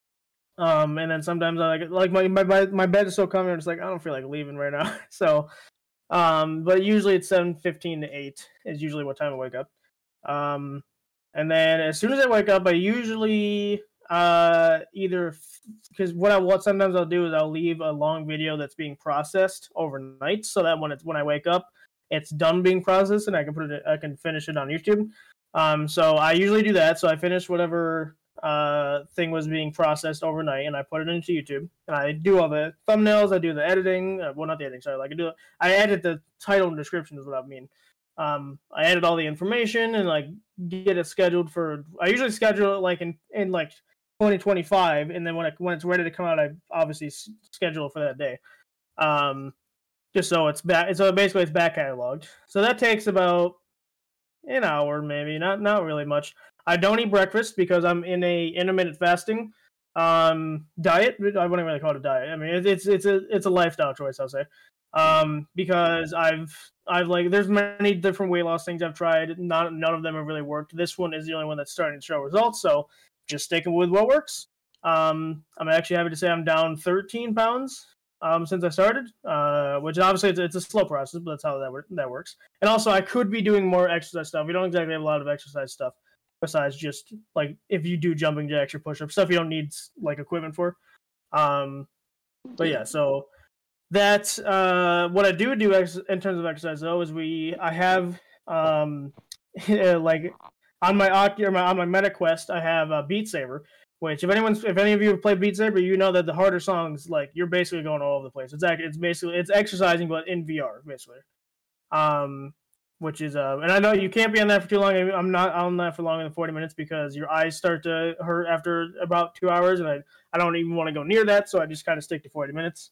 Um, and then sometimes I like like my my my bed is so comfortable. It's like I don't feel like leaving right now. So, um, but usually it's seven fifteen to eight is usually what time I wake up. Um, and then as soon as I wake up, I usually uh either because what I what sometimes I'll do is I'll leave a long video that's being processed overnight, so that when it's when I wake up, it's done being processed and I can put it I can finish it on YouTube. Um, so I usually do that. So I finish whatever uh thing was being processed overnight and I put it into YouTube and I do all the thumbnails, I do the editing, uh, well not the editing, sorry, like I do I edit the title and description is what I mean. Um, I edit all the information and like get it scheduled for. I usually schedule it like in, in like twenty twenty-five, and then when it when it's ready to come out, I obviously s- schedule it for that day. Um, just so it's back. So basically, it's back cataloged. So that takes about an hour, maybe not not really much. I don't eat breakfast because I'm in a intermittent fasting um diet. I wouldn't really call it a diet. I mean, it's it's it's a it's a lifestyle choice, I'll say. Um, because I've I've like there's many different weight loss things I've tried. Not none of them have really worked. This one is the only one that's starting to show results. So just sticking with what works. Um, I'm actually happy to say I'm down thirteen pounds um since I started. Uh, which obviously it's, it's a slow process, but that's how that work, that works. And also I could be doing more exercise stuff. We don't exactly have a lot of exercise stuff besides just like if you do jumping jacks or push-ups, stuff you don't need like equipment for. Um, but yeah, so that's uh, what I do do ex- in terms of exercise though is we I have um, like on my Ocu- or my, on my Meta Quest I have uh, Beat Saber, which if anyone's if any of you have played Beat Saber, you know that the harder songs like you're basically going all over the place. It's actually it's basically it's exercising but in V R basically. Um, which is uh, and I know you can't be on that for too long. I'm not on that for longer than forty minutes because your eyes start to hurt after about two hours, and I I don't even want to go near that, so I just kind of stick to forty minutes.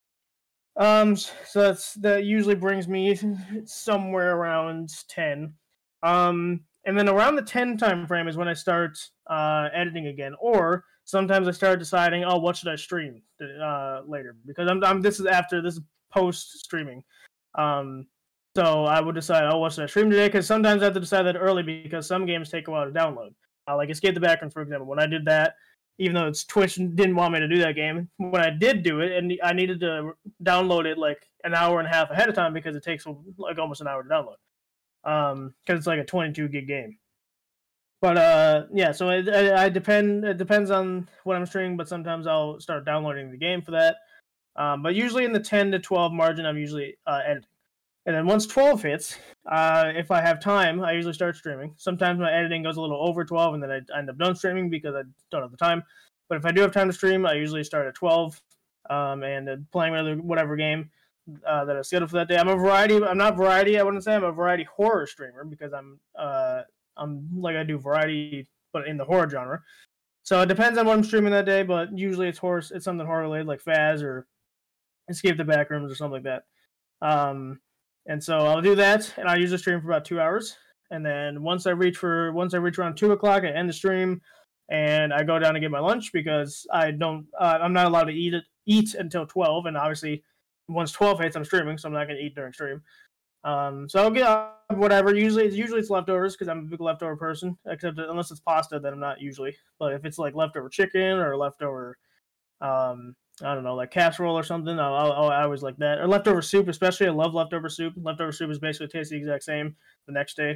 Um, so that's that usually brings me somewhere around ten. Um, and then around the ten time frame is when I start uh, editing again, or sometimes I start deciding, oh, what should I stream uh, later? Because I'm, I'm this is after this is post streaming. Um, so I would decide, oh, what should I stream today? Because sometimes I have to decide that early because some games take a while to download. Uh, like Escape the Background, for example. When I did that, even though it's Twitch didn't want me to do that game. When I did do it, and I needed to download it like an hour and a half ahead of time because it takes like almost an hour to download. Um, because it's like a twenty-two gig game. But uh, yeah, so it, I, I depend. It depends on what I'm streaming, but sometimes I'll start downloading the game for that. Um, but usually in the ten to twelve margin, I'm usually uh, editing. And then once twelve hits, uh, if I have time, I usually start streaming. Sometimes my editing goes a little over twelve, and then I end up done streaming because I don't have the time. But if I do have time to stream, I usually start at twelve um, and uh, playing whatever, whatever game uh, that I scheduled for that day. I'm a variety. I'm not variety. I wouldn't say I'm a variety horror streamer because I'm uh, I'm like I do variety, but in the horror genre. So it depends on what I'm streaming that day. But usually it's horror. It's something horror related, like Faz or Escape the Backrooms or something like that. Um, And so I'll do that, and I usually stream for about two hours. And then once I reach for once I reach around two o'clock, I end the stream, and I go down to get my lunch because I don't uh, I'm not allowed to eat it eat until twelve. And obviously, once twelve hits, I'm streaming, so I'm not gonna eat during stream. Um, so I'll get whatever. Usually, it's usually it's leftovers because I'm a big leftover person. Except unless it's pasta, then I'm not usually. But if it's like leftover chicken or leftover, um. I don't know, like casserole or something. I'll, I'll, I always like that. Or leftover soup, especially. I love leftover soup. Leftover soup is basically tastes the exact same the next day.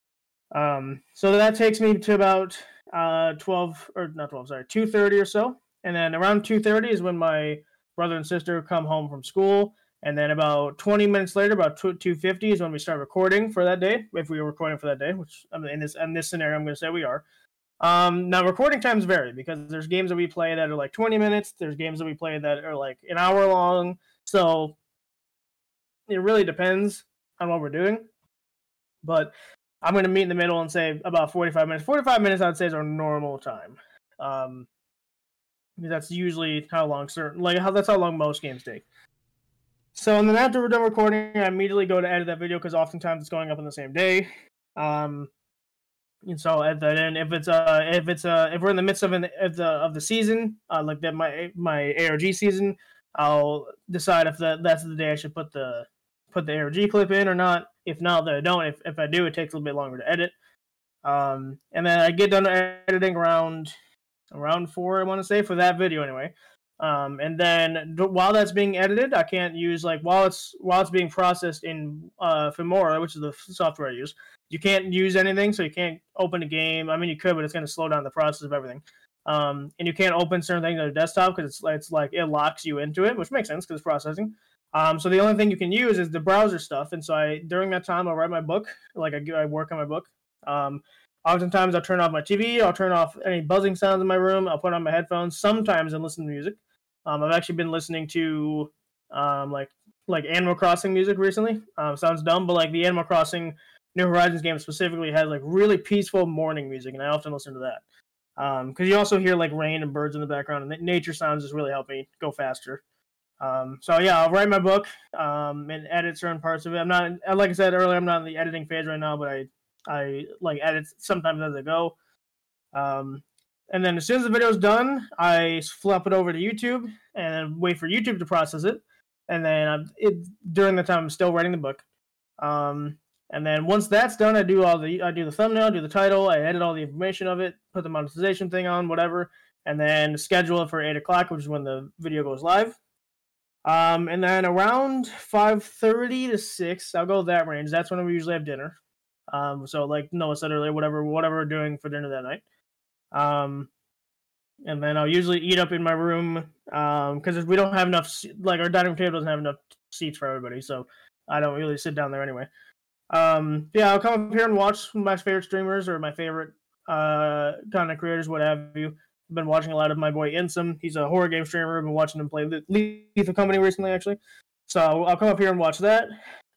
Um, so that takes me to about uh, twelve, or not twelve, sorry, two thirty or so. And then around two thirty is when my brother and sister come home from school. And then about twenty minutes later, about two fifty is when we start recording for that day, if we were recording for that day, which I mean, in this in this scenario, I'm going to say we are. Um, now recording times vary because there's games that we play that are like twenty minutes. There's games that we play that are like an hour long. So it really depends on what we're doing. But I'm going to meet in the middle and say about forty-five minutes. forty-five minutes, I'd say, is our normal time. Um, that's usually how long certain, like how that's how long most games take. So and then after we're done recording, I immediately go to edit that video because oftentimes it's going up on the same day. Um, And so at the end, if it's uh if it's uh if we're in the midst of an of the of the season, uh like that my my A R G season, I'll decide if that that's the day I should put the put the A R G clip in or not. If not, then I don't. If if I do, it takes a little bit longer to edit. Um, and then I get done editing around around four, I want to say, for that video anyway. Um, and then while that's being edited, I can't use like while it's while it's being processed in uh Filmora, which is the software I use. You can't use anything, so you can't open a game. I mean, you could, but it's going to slow down the process of everything. Um, and you can't open certain things on a desktop because it's, it's like it locks you into it, which makes sense because it's processing. Um, so the only thing you can use is the browser stuff. And so I, during that time, I'll write my book. Like I, I work on my book. Um, oftentimes, I'll turn off my T V. I'll turn off any buzzing sounds in my room. I'll put on my headphones. Sometimes and listen to music. Um, I've actually been listening to um, like like Animal Crossing music recently. Um, sounds dumb, but like the Animal Crossing New Horizons game specifically has like really peaceful morning music, and I often listen to that. Um, because you also hear like rain and birds in the background, and nature sounds just really help me go faster. Um, so yeah, I'll write my book, um, and edit certain parts of it. I'm not, like I said earlier, I'm not in the editing phase right now, but I, I like edit sometimes as I go. Um, and then as soon as the video is done, I flip it over to YouTube and wait for YouTube to process it. And then I'm, it during the time I'm still writing the book. Um, And then once that's done, I do all the I do the thumbnail, do the title, I edit all the information of it, put the monetization thing on, whatever, and then schedule it for eight o'clock, which is when the video goes live. Um, and then around five thirty to six, I'll go that range. That's when we usually have dinner. Um, so like Noah said earlier, whatever whatever we're doing for dinner that night. Um, and then I'll usually eat up in my room because um, we don't have enough, like our dining room table doesn't have enough seats for everybody, so I don't really sit down there anyway. Um, yeah, I'll come up here and watch my favorite streamers or my favorite uh, content creators, what have you. I've been watching a lot of my boy Insum. He's a horror game streamer. I've been watching him play Lethal Company recently, actually. So I'll, I'll come up here and watch that.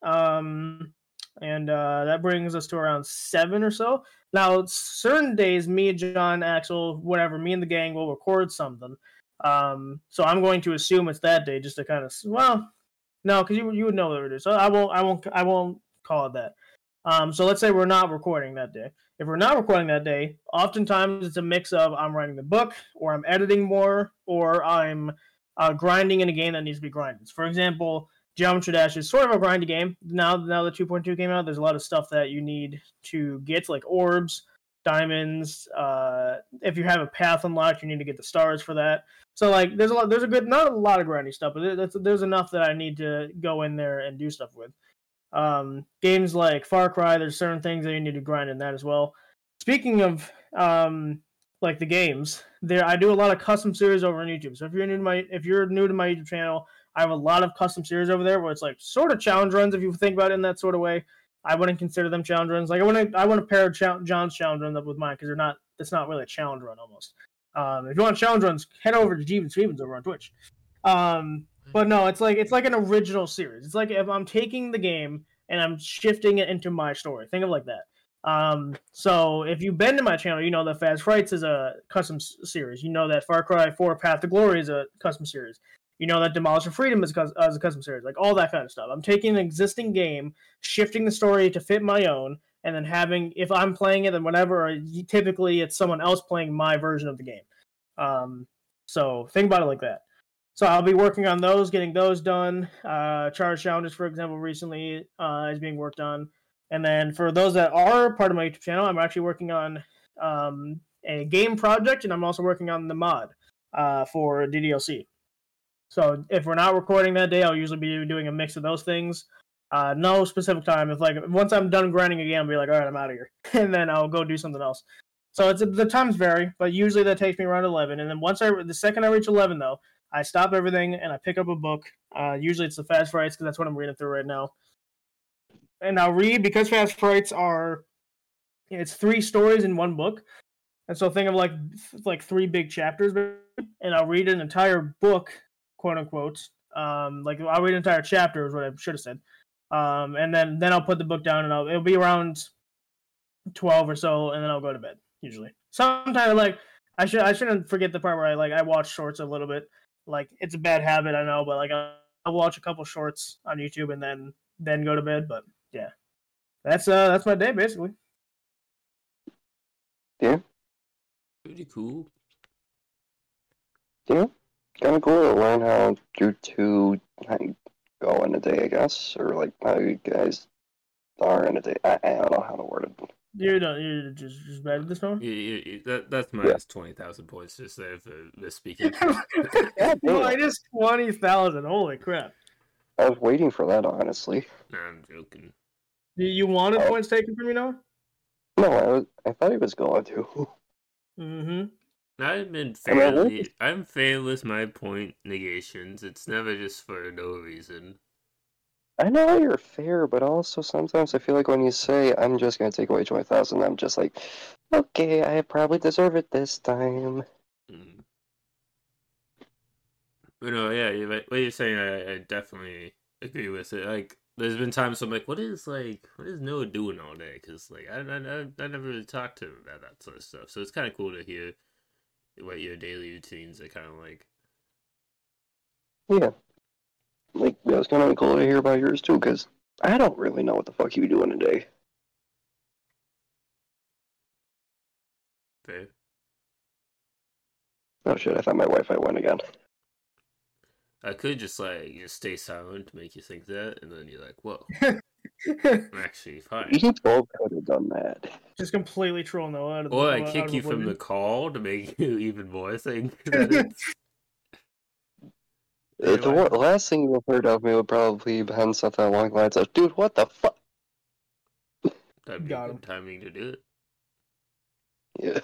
Um, and uh, that brings us to around seven or so. Now, certain days, me, John, Axel, whatever, me and the gang will record something. Um, so I'm going to assume it's that day, just to kind of, well, no, because you you would know what it is. So I won't, I won't, I won't call it that. Um, so let's say we're not recording that day. If we're not recording that day, oftentimes it's a mix of I'm writing the book, or I'm editing more, or I'm uh, grinding in a game that needs to be grinded. For example, Geometry Dash is sort of a grindy game. Now, now the two point two came out, there's a lot of stuff that you need to get, like orbs, diamonds. Uh, if you have a path unlocked, you need to get the stars for that. So like, there's a lot. There's a good, not a lot of grindy stuff, but there's, there's enough that I need to go in there and do stuff with. Um, games like Far Cry, there's certain things that you need to grind in that as well. Speaking of um, like the games, there I do a lot of custom series over on YouTube. So if you're new to my if you're new to my YouTube channel, I have a lot of custom series over there where it's like sort of challenge runs if you think about it in that sort of way. I wouldn't consider them challenge runs. Like I want to I want to pair John's challenge runs up with mine because they're not. It's not really a challenge run almost. Um, if you want challenge runs, head over to Jeevan Stevens over on Twitch. Um, but no, it's like it's like an original series. It's like if I'm taking the game and I'm shifting it into my story. Think of it like that. Um, so if you've been to my channel, you know that Fast Frights is a custom s- series. You know that Far Cry four Path to Glory is a custom series. You know that Demolish for Freedom is a, cus- uh, is a custom series. Like all that kind of stuff. I'm taking an existing game, shifting the story to fit my own, and then having, if I'm playing it, then whenever, typically it's someone else playing my version of the game. Um, so think about it like that. So I'll be working on those, getting those done. Uh, Charge Challenges, for example, recently uh, is being worked on. And then for those that are part of my YouTube channel, I'm actually working on um, a game project, and I'm also working on the mod uh, for D D L C. So if we're not recording that day, I'll usually be doing a mix of those things. Uh, no specific time. If like once I'm done grinding again, I'll be like, all right, I'm out of here, and then I'll go do something else. So it's the times vary, but usually that takes me around eleven. And then once I the second I reach eleven, though, I stop everything and I pick up a book. Uh, usually it's the Fast Frights because that's what I'm reading through right now. And I'll read because Fast Frights are it's three stories in one book, and so think of like like three big chapters, and I'll read an entire book, quote unquote. Um, like I'll read an entire chapter is what I should have said. Um, and then then I'll put the book down and I'll it'll be around twelve or so, and then I'll go to bed usually. Sometimes like I should I shouldn't forget the part where I like I watch shorts a little bit. Like it's a bad habit, I know, but like I'll, I'll watch a couple shorts on YouTube and then then go to bed. But yeah, that's uh that's my day basically.
Yeah.
Pretty cool.
Yeah. Kind of cool to learn how you two go in a day, I guess, or like how you guys are in a day. I, I don't know how to word it.
You're not, you're just just bad at this one.
Yeah, yeah, yeah, that that's minus yeah. twenty thousand points just there for this speaking.
Yeah,
minus twenty thousand. Holy crap!
I was waiting for that, honestly.
Nah, I'm joking.
You wanted oh. points taken from you, Noah?
No, I was. I thought he was going to.
Mm-hmm.
I've been fairly. I'm fair with my point negations. It's never just for no reason.
I know you're fair, but also sometimes I feel like when you say, I'm just going to take away twenty thousand, I'm just like, okay, I probably deserve it this time.
Mm. But no, yeah, what you're saying, I, I definitely agree with it. Like, there's been times I'm like, what is, like, what is Noah doing all day? Because, like, I, I, I, I never really talked to him about that sort of stuff. So it's kind of cool to hear what your daily routines are kind of like.
Yeah. Like, it was kind of cool to hear about yours, too, because I don't really know what the fuck you do in a day.
Fair.
Oh, shit, I thought my Wi-Fi went again.
I could just, like, just stay silent to make you think that, and then you're like, whoa. I'm actually fine.
You both could have done that.
Just completely troll Noah out of the
Or I kick you from the call to make you even more think that it's...
It, the last thing you heard of me would probably be something along the lines of, dude, what the fuck?
That'd be Got good him. timing to do it.
Yeah.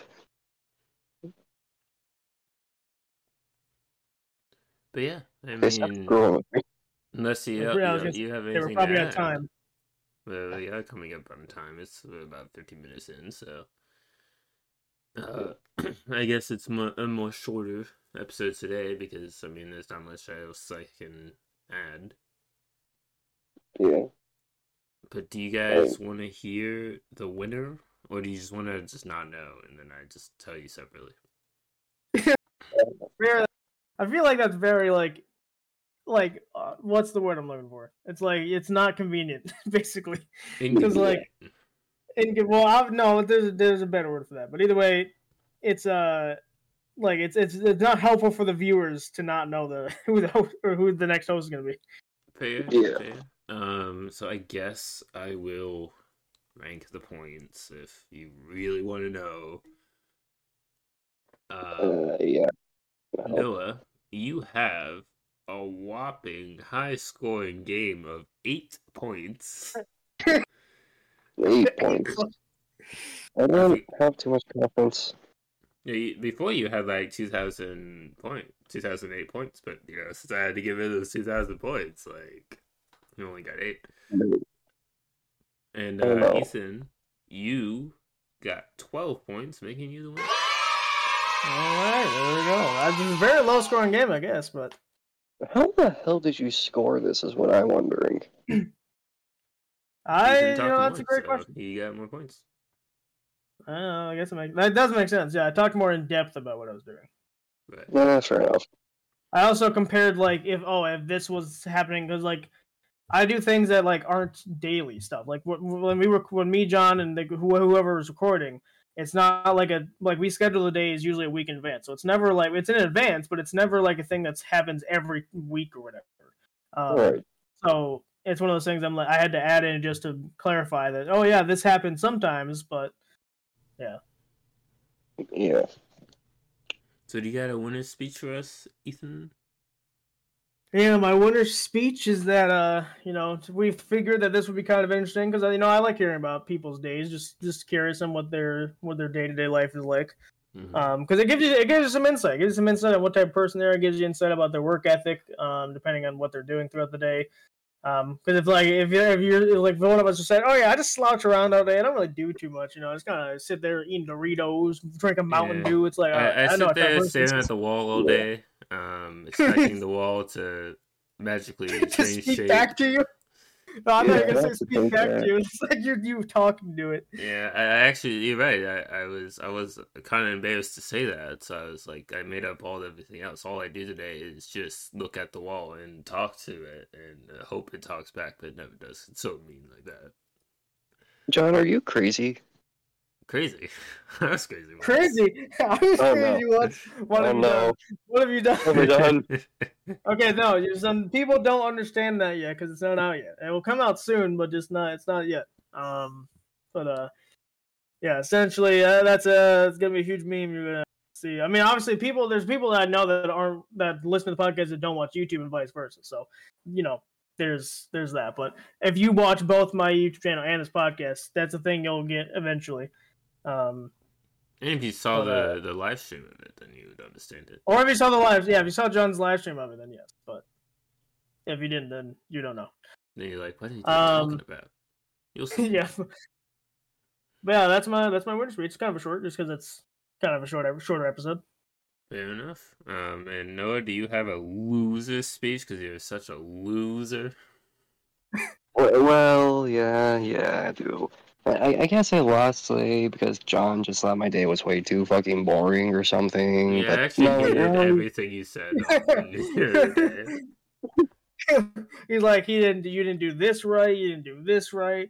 But yeah, I
they
mean, unless you, you, know, you have anything
they were probably
to
at
add.
time.
Well, yeah, coming up on time. It's about fifteen minutes in, so uh, I guess it's mo- a more shorter episode today because I mean, there's not much else I can add.
Yeah.
But do you guys want to hear the winner, or do you just want to just not know and then I just tell you separately?
I feel like that's very like, like uh, what's the word I'm looking for? It's like it's not convenient, basically, because like, in, well, I, no, there's there's a better word for that. But either way, it's uh like it's it's it's not helpful for the viewers to not know the who the host, or who the next host is gonna be.
Fair,
yeah.
Fair. Um, so I guess I will rank the points if you really want to know. Um,
Uh, yeah. Well,
Noah, you have a whopping high-scoring game of eight points.
eight points. I don't have too much confidence.
Yeah, you, before you had like two thousand point, two thousand eight points, but you know, since I had to get rid of those two thousand points, like you only got eight. And
Oh,
uh,
no.
Ethan, you got twelve points, making you the winner.
All right, there we go. That's a very low scoring game, I guess, but
How the hell did you score this? Is what I'm wondering.
I,
Ethan
you
talked
know,
more,
that's a great
so
question.
He got more points.
I don't know, I guess it makes, that does make sense. Yeah, I talked more in depth about what I was doing.
But
Yeah, fair enough.
I also compared like if oh if this was happening because like I do things that like aren't daily stuff. Like wh- when we were when me John and the, who- whoever was recording, it's not like a like we schedule the days usually a week in advance. So it's never like it's in advance, but it's never like a thing that happens every week or whatever. Um,
Right.
So it's one of those things I'm like I had to add in just to clarify that. Oh yeah, this happens sometimes, but yeah.
Yeah.
so, do you got a winner's speech for us, Ethan?
Yeah, my winner's speech is that uh, you know, we figured that this would be kind of interesting because you know I like hearing about people's days, just just curious on what their what their day to day life is like.
Mm-hmm.
Um, because it gives you it gives you some insight, it gives you some insight on what type of person they are, it gives you insight about their work ethic, um, depending on what they're doing throughout the day. Um, because if like if you're if you're like one of us who said, oh yeah, I just slouch around all day, I don't really do too much, you know, I just kind of sit there eating Doritos, drinking Mountain
Yeah.
Dew. It's like all right,
I, I,
I, know
sit
what type of
there
person
staring
this
at
is.
the wall all day, um, expecting the wall to magically
to
change
speak
shape.
back to you. No, I'm not
Yeah,
even gonna say
that's the
speak
thing,
back
yeah.
to you. It's like you're you talking to it.
Yeah, I, I actually, you're right. I, I was, I was kind of embarrassed to say that. So I was like, I made up all everything else. All I do today is just look at the wall and talk to it, and uh, hope it talks back, but it never does. It's so mean like that.
John, are you crazy?
Crazy. I was crazy. Once.
Crazy. I was
Oh,
crazy
no.
once. What
Oh,
have you
no.
done? What have you done?
What have we done?
Okay, no, you some people don't understand that yet because it's not out yet. It will come out soon, but just not. It's not yet. Um, but uh, yeah, essentially, uh, that's uh, it's gonna be a huge meme. You're gonna see. I mean, obviously, people. There's people that I know that aren't that listen to the podcast that don't watch YouTube and vice versa. So, you know, there's there's that. But if you watch both my YouTube channel and this podcast, that's a thing you'll get eventually. Um,
And if you saw
But, uh,
the, the live stream of it, then you would understand it.
or if you saw the live, yeah, if you saw John's live stream of it, then yes. But if you didn't, then you don't know.
Then you're like, what are you
Um,
talking about? You'll see.
yeah. But yeah, that's my that's my winter speech. It's kind of a short, just because it's kind of a short, shorter episode.
Fair enough. Um, and Noah, do you have a loser speech? Because you're such a loser.
Well, well, yeah, yeah, I do. I, I guess I lost today because John just thought my day was way too fucking boring or something.
Yeah, I
but
actually
no,
hated
no,
everything you said on the other day.
He's like, he didn't, you didn't do this right, you didn't do this right.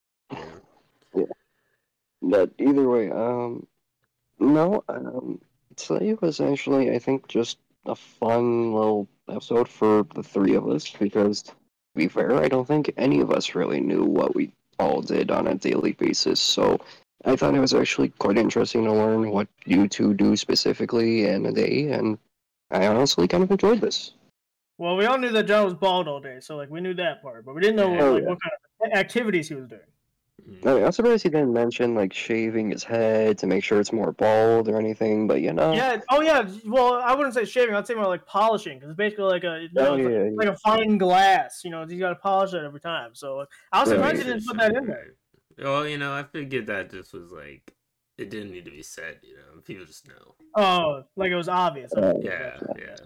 But either way, um, no, um, today was actually, I think, just a fun little episode for the three of us because, to be fair, I don't think any of us really knew what we all did on a daily basis. So I thought it was actually quite interesting to learn what you two do specifically in a day, and I honestly kind of enjoyed this.
Well, we all knew that John was bald all day, so like we knew that part, but we didn't know
Yeah.
like
Oh, yeah.
what kind of activities he was doing.
I mean, I'm surprised he didn't mention like shaving his head to make sure it's more bald or anything, but you know.
Yeah. Oh, yeah. Well, I wouldn't say shaving. I'd say more like polishing, because it's basically like a you know,
Oh,
it's like,
yeah, yeah.
like a fine glass. You know, you got to polish it every time. So I was
Right.
surprised he didn't put that in there.
Well, you know, I figured that just was like, it didn't need to be said, you know, people just know.
Oh, like it was obvious.
Uh,
Yeah, yeah.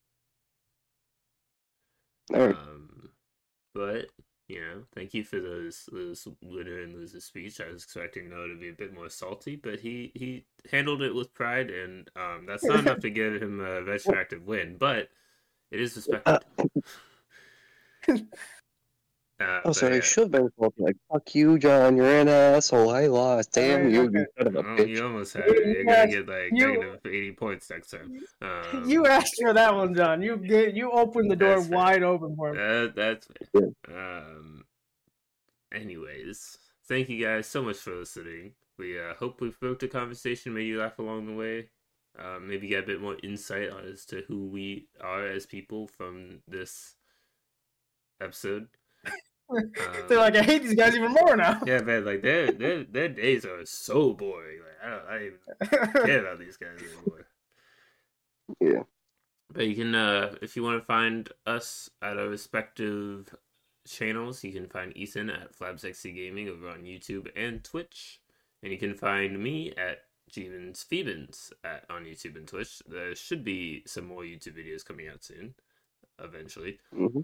All right.
Um, but, you know, thank you for those, those winner and loser speech. I was expecting Noah to be a bit more salty, but he, he handled it with pride, and um, that's not enough to give him a retroactive win, but it is respected.
Uh,
Uh,
Oh, so
but,
I should have been like, fuck you, John, you're an asshole, I lost, damn
Alright,
you,
okay.
you son of a
well,
bitch.
you almost had
You-
it. You're
you
gonna
asked-
get like
you-
negative eighty points next time. Um,
You asked for that one, John. You get you opened the door
That's fair.
wide open for him.
That, that's
Yeah.
fair. Um. Anyways, thank you guys so much for listening. We uh, hope we provoked a conversation, made you laugh along the way. Uh, maybe get a bit more insight as to who we are as people from this episode.
They're like, I hate these guys even more now.
Yeah, man, like their their their days are so boring. Like I don't, I don't even care about these guys anymore.
Yeah.
But you can, uh, if you want to find us at our respective channels, you can find Ethan at Flabsexy Gaming over on YouTube and Twitch, and you can find me at Jeevens Phoebens at on YouTube and Twitch. There should be some more YouTube videos coming out soon, eventually.
Mm-hmm.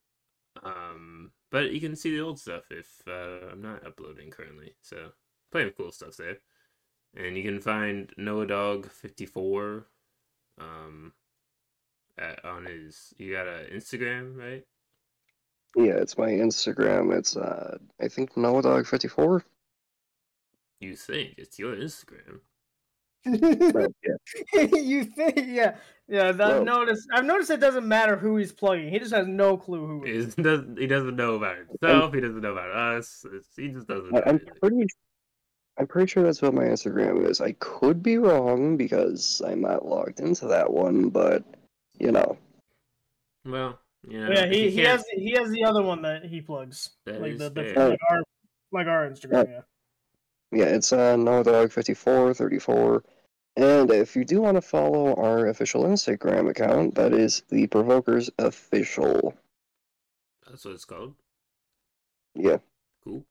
Um, but you can see the old stuff if uh, I'm not uploading currently. So plenty of cool stuff there, and you can find Noah Dog fifty-four. Um, at, on his, you got an Instagram, right?
Yeah, it's my Instagram. It's uh, I think Noah Dog fifty-four.
You think it's your Instagram?
But, yeah.
You think, yeah, yeah. I've
Well-
noticed. I've noticed it doesn't matter who he's plugging. He just has no clue who.
He
It is.
doesn't, he doesn't know about himself. He doesn't know about us. It's, he just doesn't know
I- I'm
anything.
pretty. I'm pretty sure that's what my Instagram is. I could be wrong because I'm not logged into that one, but you know.
Well, you know,
Yeah,
if
he,
you
he
can't-
has he has the other one that he plugs,
That
like
is
the, the
fair.
like our like our Instagram. Yeah.
Yeah, it's uh, Noah Dog fifty-four, thirty-four. And if you do want to follow our official Instagram account, that is the Provokers Official.
That's what it's called.
Yeah.
Cool.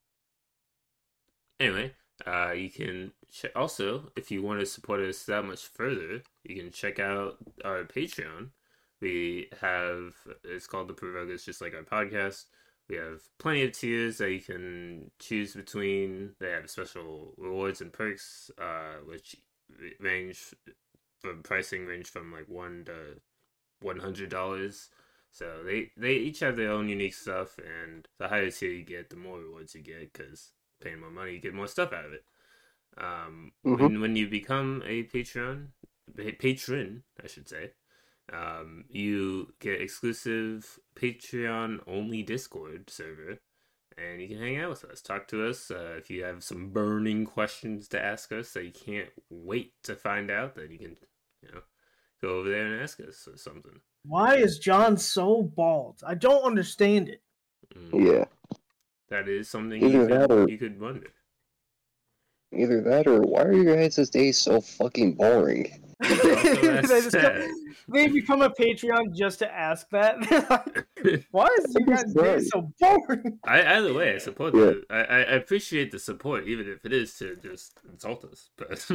Anyway, uh, you can ch- also, if you want to support us that much further, you can check out our Patreon. We have, it's called The Provokers, just like our podcast. We have plenty of tiers that you can choose between. They have special rewards and perks, uh, which range from pricing range from like one to one hundred dollars. So they they each have their own unique stuff, and the higher tier you get, the more rewards you get, because paying more money, you get more stuff out of it. Um,
Mhm.
when when you become a Patreon, pa- patron, I should say, um, you get exclusive Patreon only Discord server, and you can hang out with us, talk to us. Uh, if you have some burning questions to ask us that you can't wait to find out, then you can, you know, go over there and ask us or something.
Why is John so bald? I don't understand it.
Mm.
Yeah.
That is something
Either
you
that
could,
or-
you could wonder.
Either that or why are your guys' days so fucking boring?
Also,
they,
that's
just go-
sad.
they become a Patreon just to ask that. Why is you guys
Right.
being so boring?
I, either way, I support
Yeah.
the. I, I I appreciate the support, even if it is to just insult us. But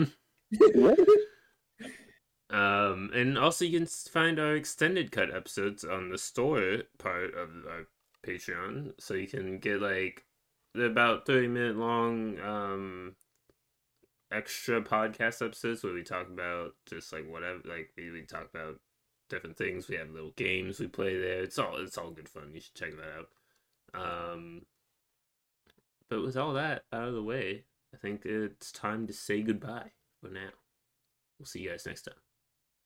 um, and also you can s- find our extended cut episodes on the store part of our Patreon, so you can get like the about thirty minute long um extra podcast episodes where we talk about just like whatever, like we, we talk about different things. We have little games we play there. It's all it's all good fun. You should check that out. Um, but with all that out of the way, I think it's time to say goodbye for now. We'll see you guys next time.